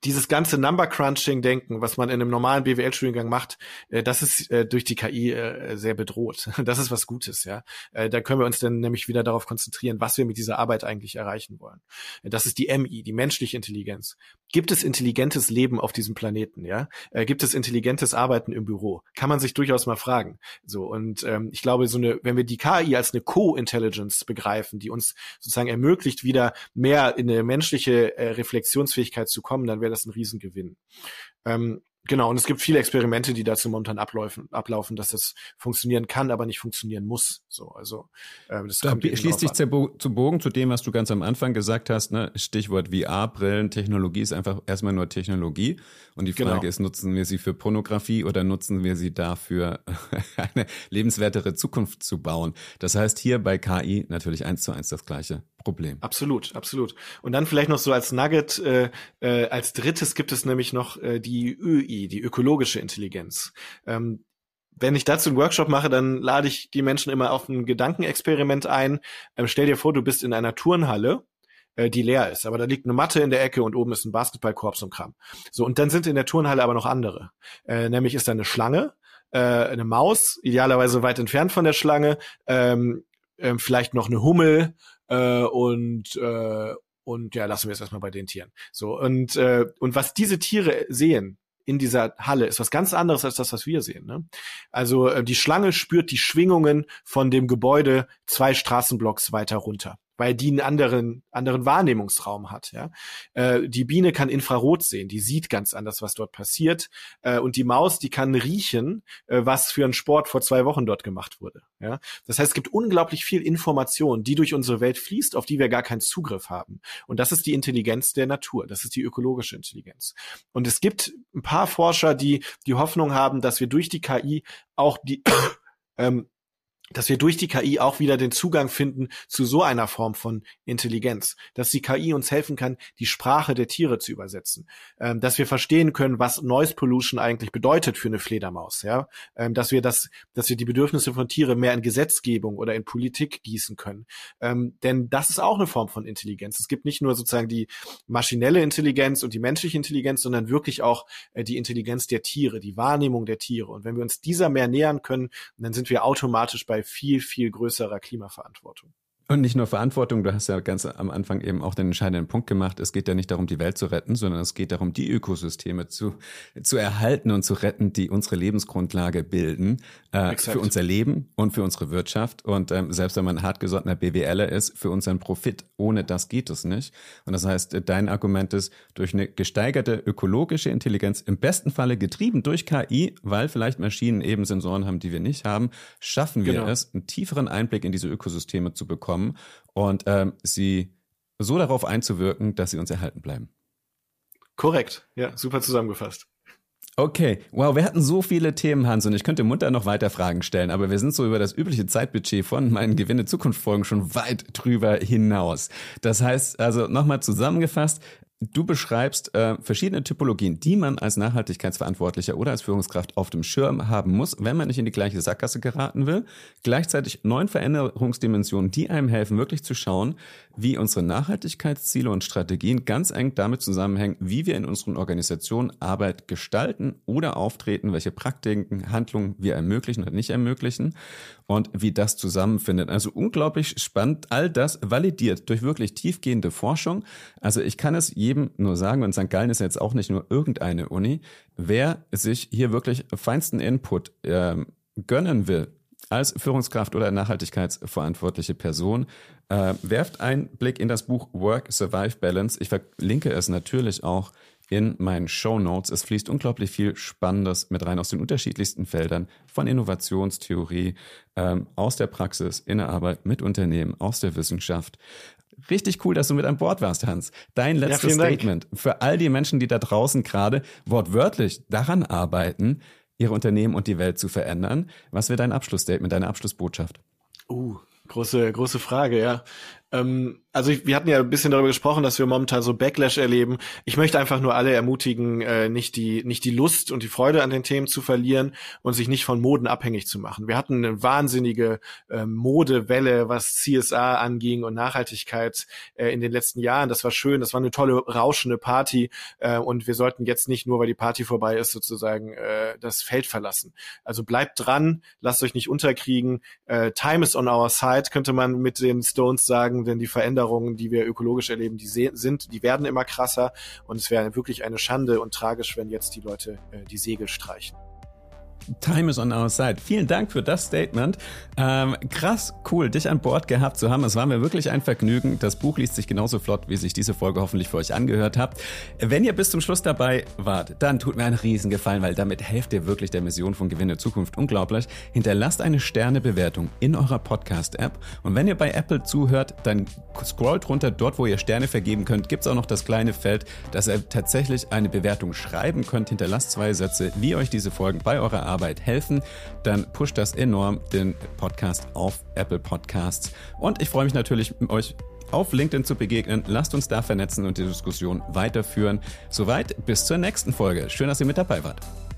dieses ganze Number-Crunching-Denken, was man in einem normalen B W L-Studiengang macht, äh, das ist äh, durch die K I äh, sehr bedroht. Das ist was Gutes, ja. Äh, da können wir uns dann nämlich wieder darauf konzentrieren, was wir mit dieser Arbeit eigentlich erreichen wollen. Äh, das ist die M I, die menschliche Intelligenz. Gibt es intelligentes Leben auf diesem Planeten, ja? Äh, gibt es intelligentes Arbeiten im Büro? Kann man sich durchaus mal fragen. So, und ähm, ich glaube, so eine, wenn wir die K I als eine Co-Intelligence begreifen, die uns sozusagen ermöglicht, wieder mehr in eine menschliche äh, Reflexionsfähigkeit zu kommen, dann wäre das ein Riesengewinn. Ähm, genau, und es gibt viele Experimente, die dazu momentan ablaufen, ablaufen, dass das funktionieren kann, aber nicht funktionieren muss. So, also äh, das da kommt schließt sich zu Bogen zu dem, was du ganz am Anfang gesagt hast, ne? Stichwort V R-Brillen, Technologie ist einfach erstmal nur Technologie. Und die Frage genau. ist, nutzen wir sie für Pornografie oder nutzen wir sie dafür, eine lebenswertere Zukunft zu bauen? Das heißt, hier bei K I natürlich eins zu eins das gleiche Problem. Absolut, absolut. Und dann vielleicht noch so als Nugget, äh, äh, als drittes gibt es nämlich noch äh, die Ö I, die ökologische Intelligenz. Ähm, wenn ich dazu einen Workshop mache, dann lade ich die Menschen immer auf ein Gedankenexperiment ein. Ähm, stell dir vor, du bist in einer Turnhalle, äh, die leer ist, aber da liegt eine Matte in der Ecke und oben ist ein Basketballkorb zum Kram. So, und dann sind in der Turnhalle aber noch andere. Äh, nämlich ist da eine Schlange, äh, eine Maus, idealerweise weit entfernt von der Schlange, ähm, äh, vielleicht noch eine Hummel, Äh, und äh, und ja, lassen wir es erstmal bei den Tieren. So, und äh, und was diese Tiere sehen in dieser Halle, ist was ganz anderes als das, was wir sehen. Ne? Also äh, die Schlange spürt die Schwingungen von dem Gebäude zwei Straßenblocks weiter runter, weil die einen anderen anderen Wahrnehmungsraum hat. Ja, äh, die Biene kann Infrarot sehen, die sieht ganz anders, was dort passiert. Äh, und die Maus, die kann riechen, äh, was für einen Sport vor zwei Wochen dort gemacht wurde. Ja, das heißt, es gibt unglaublich viel Information, die durch unsere Welt fließt, auf die wir gar keinen Zugriff haben. Und das ist die Intelligenz der Natur. Das ist die ökologische Intelligenz. Und es gibt ein paar Forscher, die die Hoffnung haben, dass wir durch die K I auch die ähm, dass wir durch die K I auch wieder den Zugang finden zu so einer Form von Intelligenz, dass die K I uns helfen kann, die Sprache der Tiere zu übersetzen, ähm, dass wir verstehen können, was Noise Pollution eigentlich bedeutet für eine Fledermaus, ja, ähm, dass wir das, dass wir die Bedürfnisse von Tieren mehr in Gesetzgebung oder in Politik gießen können, ähm, denn das ist auch eine Form von Intelligenz. Es gibt nicht nur sozusagen die maschinelle Intelligenz und die menschliche Intelligenz, sondern wirklich auch äh, die Intelligenz der Tiere, die Wahrnehmung der Tiere. Und wenn wir uns dieser mehr nähern können, dann sind wir automatisch bei viel, viel größerer Klimaverantwortung. Und nicht nur Verantwortung, du hast ja ganz am Anfang eben auch den entscheidenden Punkt gemacht, es geht ja nicht darum, die Welt zu retten, sondern es geht darum, die Ökosysteme zu, zu erhalten und zu retten, die unsere Lebensgrundlage bilden, äh, für unser Leben und für unsere Wirtschaft. Und ähm, selbst wenn man hartgesottener BWLer ist, für unseren Profit. Ohne das geht es nicht. Und das heißt, dein Argument ist, durch eine gesteigerte ökologische Intelligenz, im besten Falle getrieben durch K I, weil vielleicht Maschinen eben Sensoren haben, die wir nicht haben, schaffen wir genau. es, einen tieferen Einblick in diese Ökosysteme zu bekommen und ähm, sie so darauf einzuwirken, dass sie uns erhalten bleiben. Korrekt, ja, super zusammengefasst. Okay, wow, wir hatten so viele Themen, Hans, und ich könnte munter noch weiter Fragen stellen, aber wir sind so über das übliche Zeitbudget von meinen Gewinne-Zukunft-Folgen schon weit drüber hinaus. Das heißt, also nochmal zusammengefasst, du beschreibst äh, verschiedene Typologien, die man als Nachhaltigkeitsverantwortlicher oder als Führungskraft auf dem Schirm haben muss, wenn man nicht in die gleiche Sackgasse geraten will. Gleichzeitig neun Veränderungsdimensionen, die einem helfen, wirklich zu schauen, wie unsere Nachhaltigkeitsziele und Strategien ganz eng damit zusammenhängen, wie wir in unseren Organisationen Arbeit gestalten oder auftreten, welche Praktiken, Handlungen wir ermöglichen oder nicht ermöglichen und wie das zusammenfindet. Also unglaublich spannend, all das validiert durch wirklich tiefgehende Forschung. Also ich kann es jedem nur sagen, und Sankt Gallen ist jetzt auch nicht nur irgendeine Uni, wer sich hier wirklich feinsten Input äh, gönnen will, als Führungskraft oder nachhaltigkeitsverantwortliche Person, äh, werft einen Blick in das Buch Work, Survive, Balance. Ich verlinke es natürlich auch in meinen Shownotes. Es fließt unglaublich viel Spannendes mit rein aus den unterschiedlichsten Feldern, von Innovationstheorie, ähm, aus der Praxis, in der Arbeit, mit Unternehmen, aus der Wissenschaft. Richtig cool, dass du mit an Bord warst, Hans. Dein letztes ja, Statement Dank. Für all die Menschen, die da draußen gerade wortwörtlich daran arbeiten, ihre Unternehmen und die Welt zu verändern. Was wäre dein Abschlussstatement, deine Abschlussbotschaft? Uh, große, große Frage, ja. Ähm, also ich, wir hatten ja ein bisschen darüber gesprochen, dass wir momentan so Backlash erleben. Ich möchte einfach nur alle ermutigen, äh, nicht die nicht die Lust und die Freude an den Themen zu verlieren und sich nicht von Moden abhängig zu machen. Wir hatten eine wahnsinnige äh, Modewelle, was C S R anging und Nachhaltigkeit äh, in den letzten Jahren. Das war schön, das war eine tolle, rauschende Party äh, und wir sollten jetzt nicht nur, weil die Party vorbei ist, sozusagen äh, das Feld verlassen. Also bleibt dran, lasst euch nicht unterkriegen. Äh, time is on our side, könnte man mit den Stones sagen, denn die Veränderungen, die wir ökologisch erleben, die sind, die werden immer krasser und es wäre wirklich eine Schande und tragisch, wenn jetzt die Leute äh, die Segel streichen. Time is on our side. Vielen Dank für das Statement. Ähm, krass, cool, dich an Bord gehabt zu haben. Es war mir wirklich ein Vergnügen. Das Buch liest sich genauso flott, wie sich diese Folge hoffentlich für euch angehört habt. Wenn ihr bis zum Schluss dabei wart, dann tut mir einen Riesengefallen, weil damit helft ihr wirklich der Mission von Gewinne Zukunft unglaublich. Hinterlasst eine Sternebewertung in eurer Podcast-App und wenn ihr bei Apple zuhört, dann scrollt runter, dort wo ihr Sterne vergeben könnt, gibt's auch noch das kleine Feld, dass ihr tatsächlich eine Bewertung schreiben könnt. Hinterlasst zwei Sätze, wie euch diese Folgen bei eurer Arbeit Arbeit helfen, dann pusht das enorm den Podcast auf Apple Podcasts. Und ich freue mich natürlich, euch auf LinkedIn zu begegnen. Lasst uns da vernetzen und die Diskussion weiterführen. Soweit, bis zur nächsten Folge. Schön, dass ihr mit dabei wart.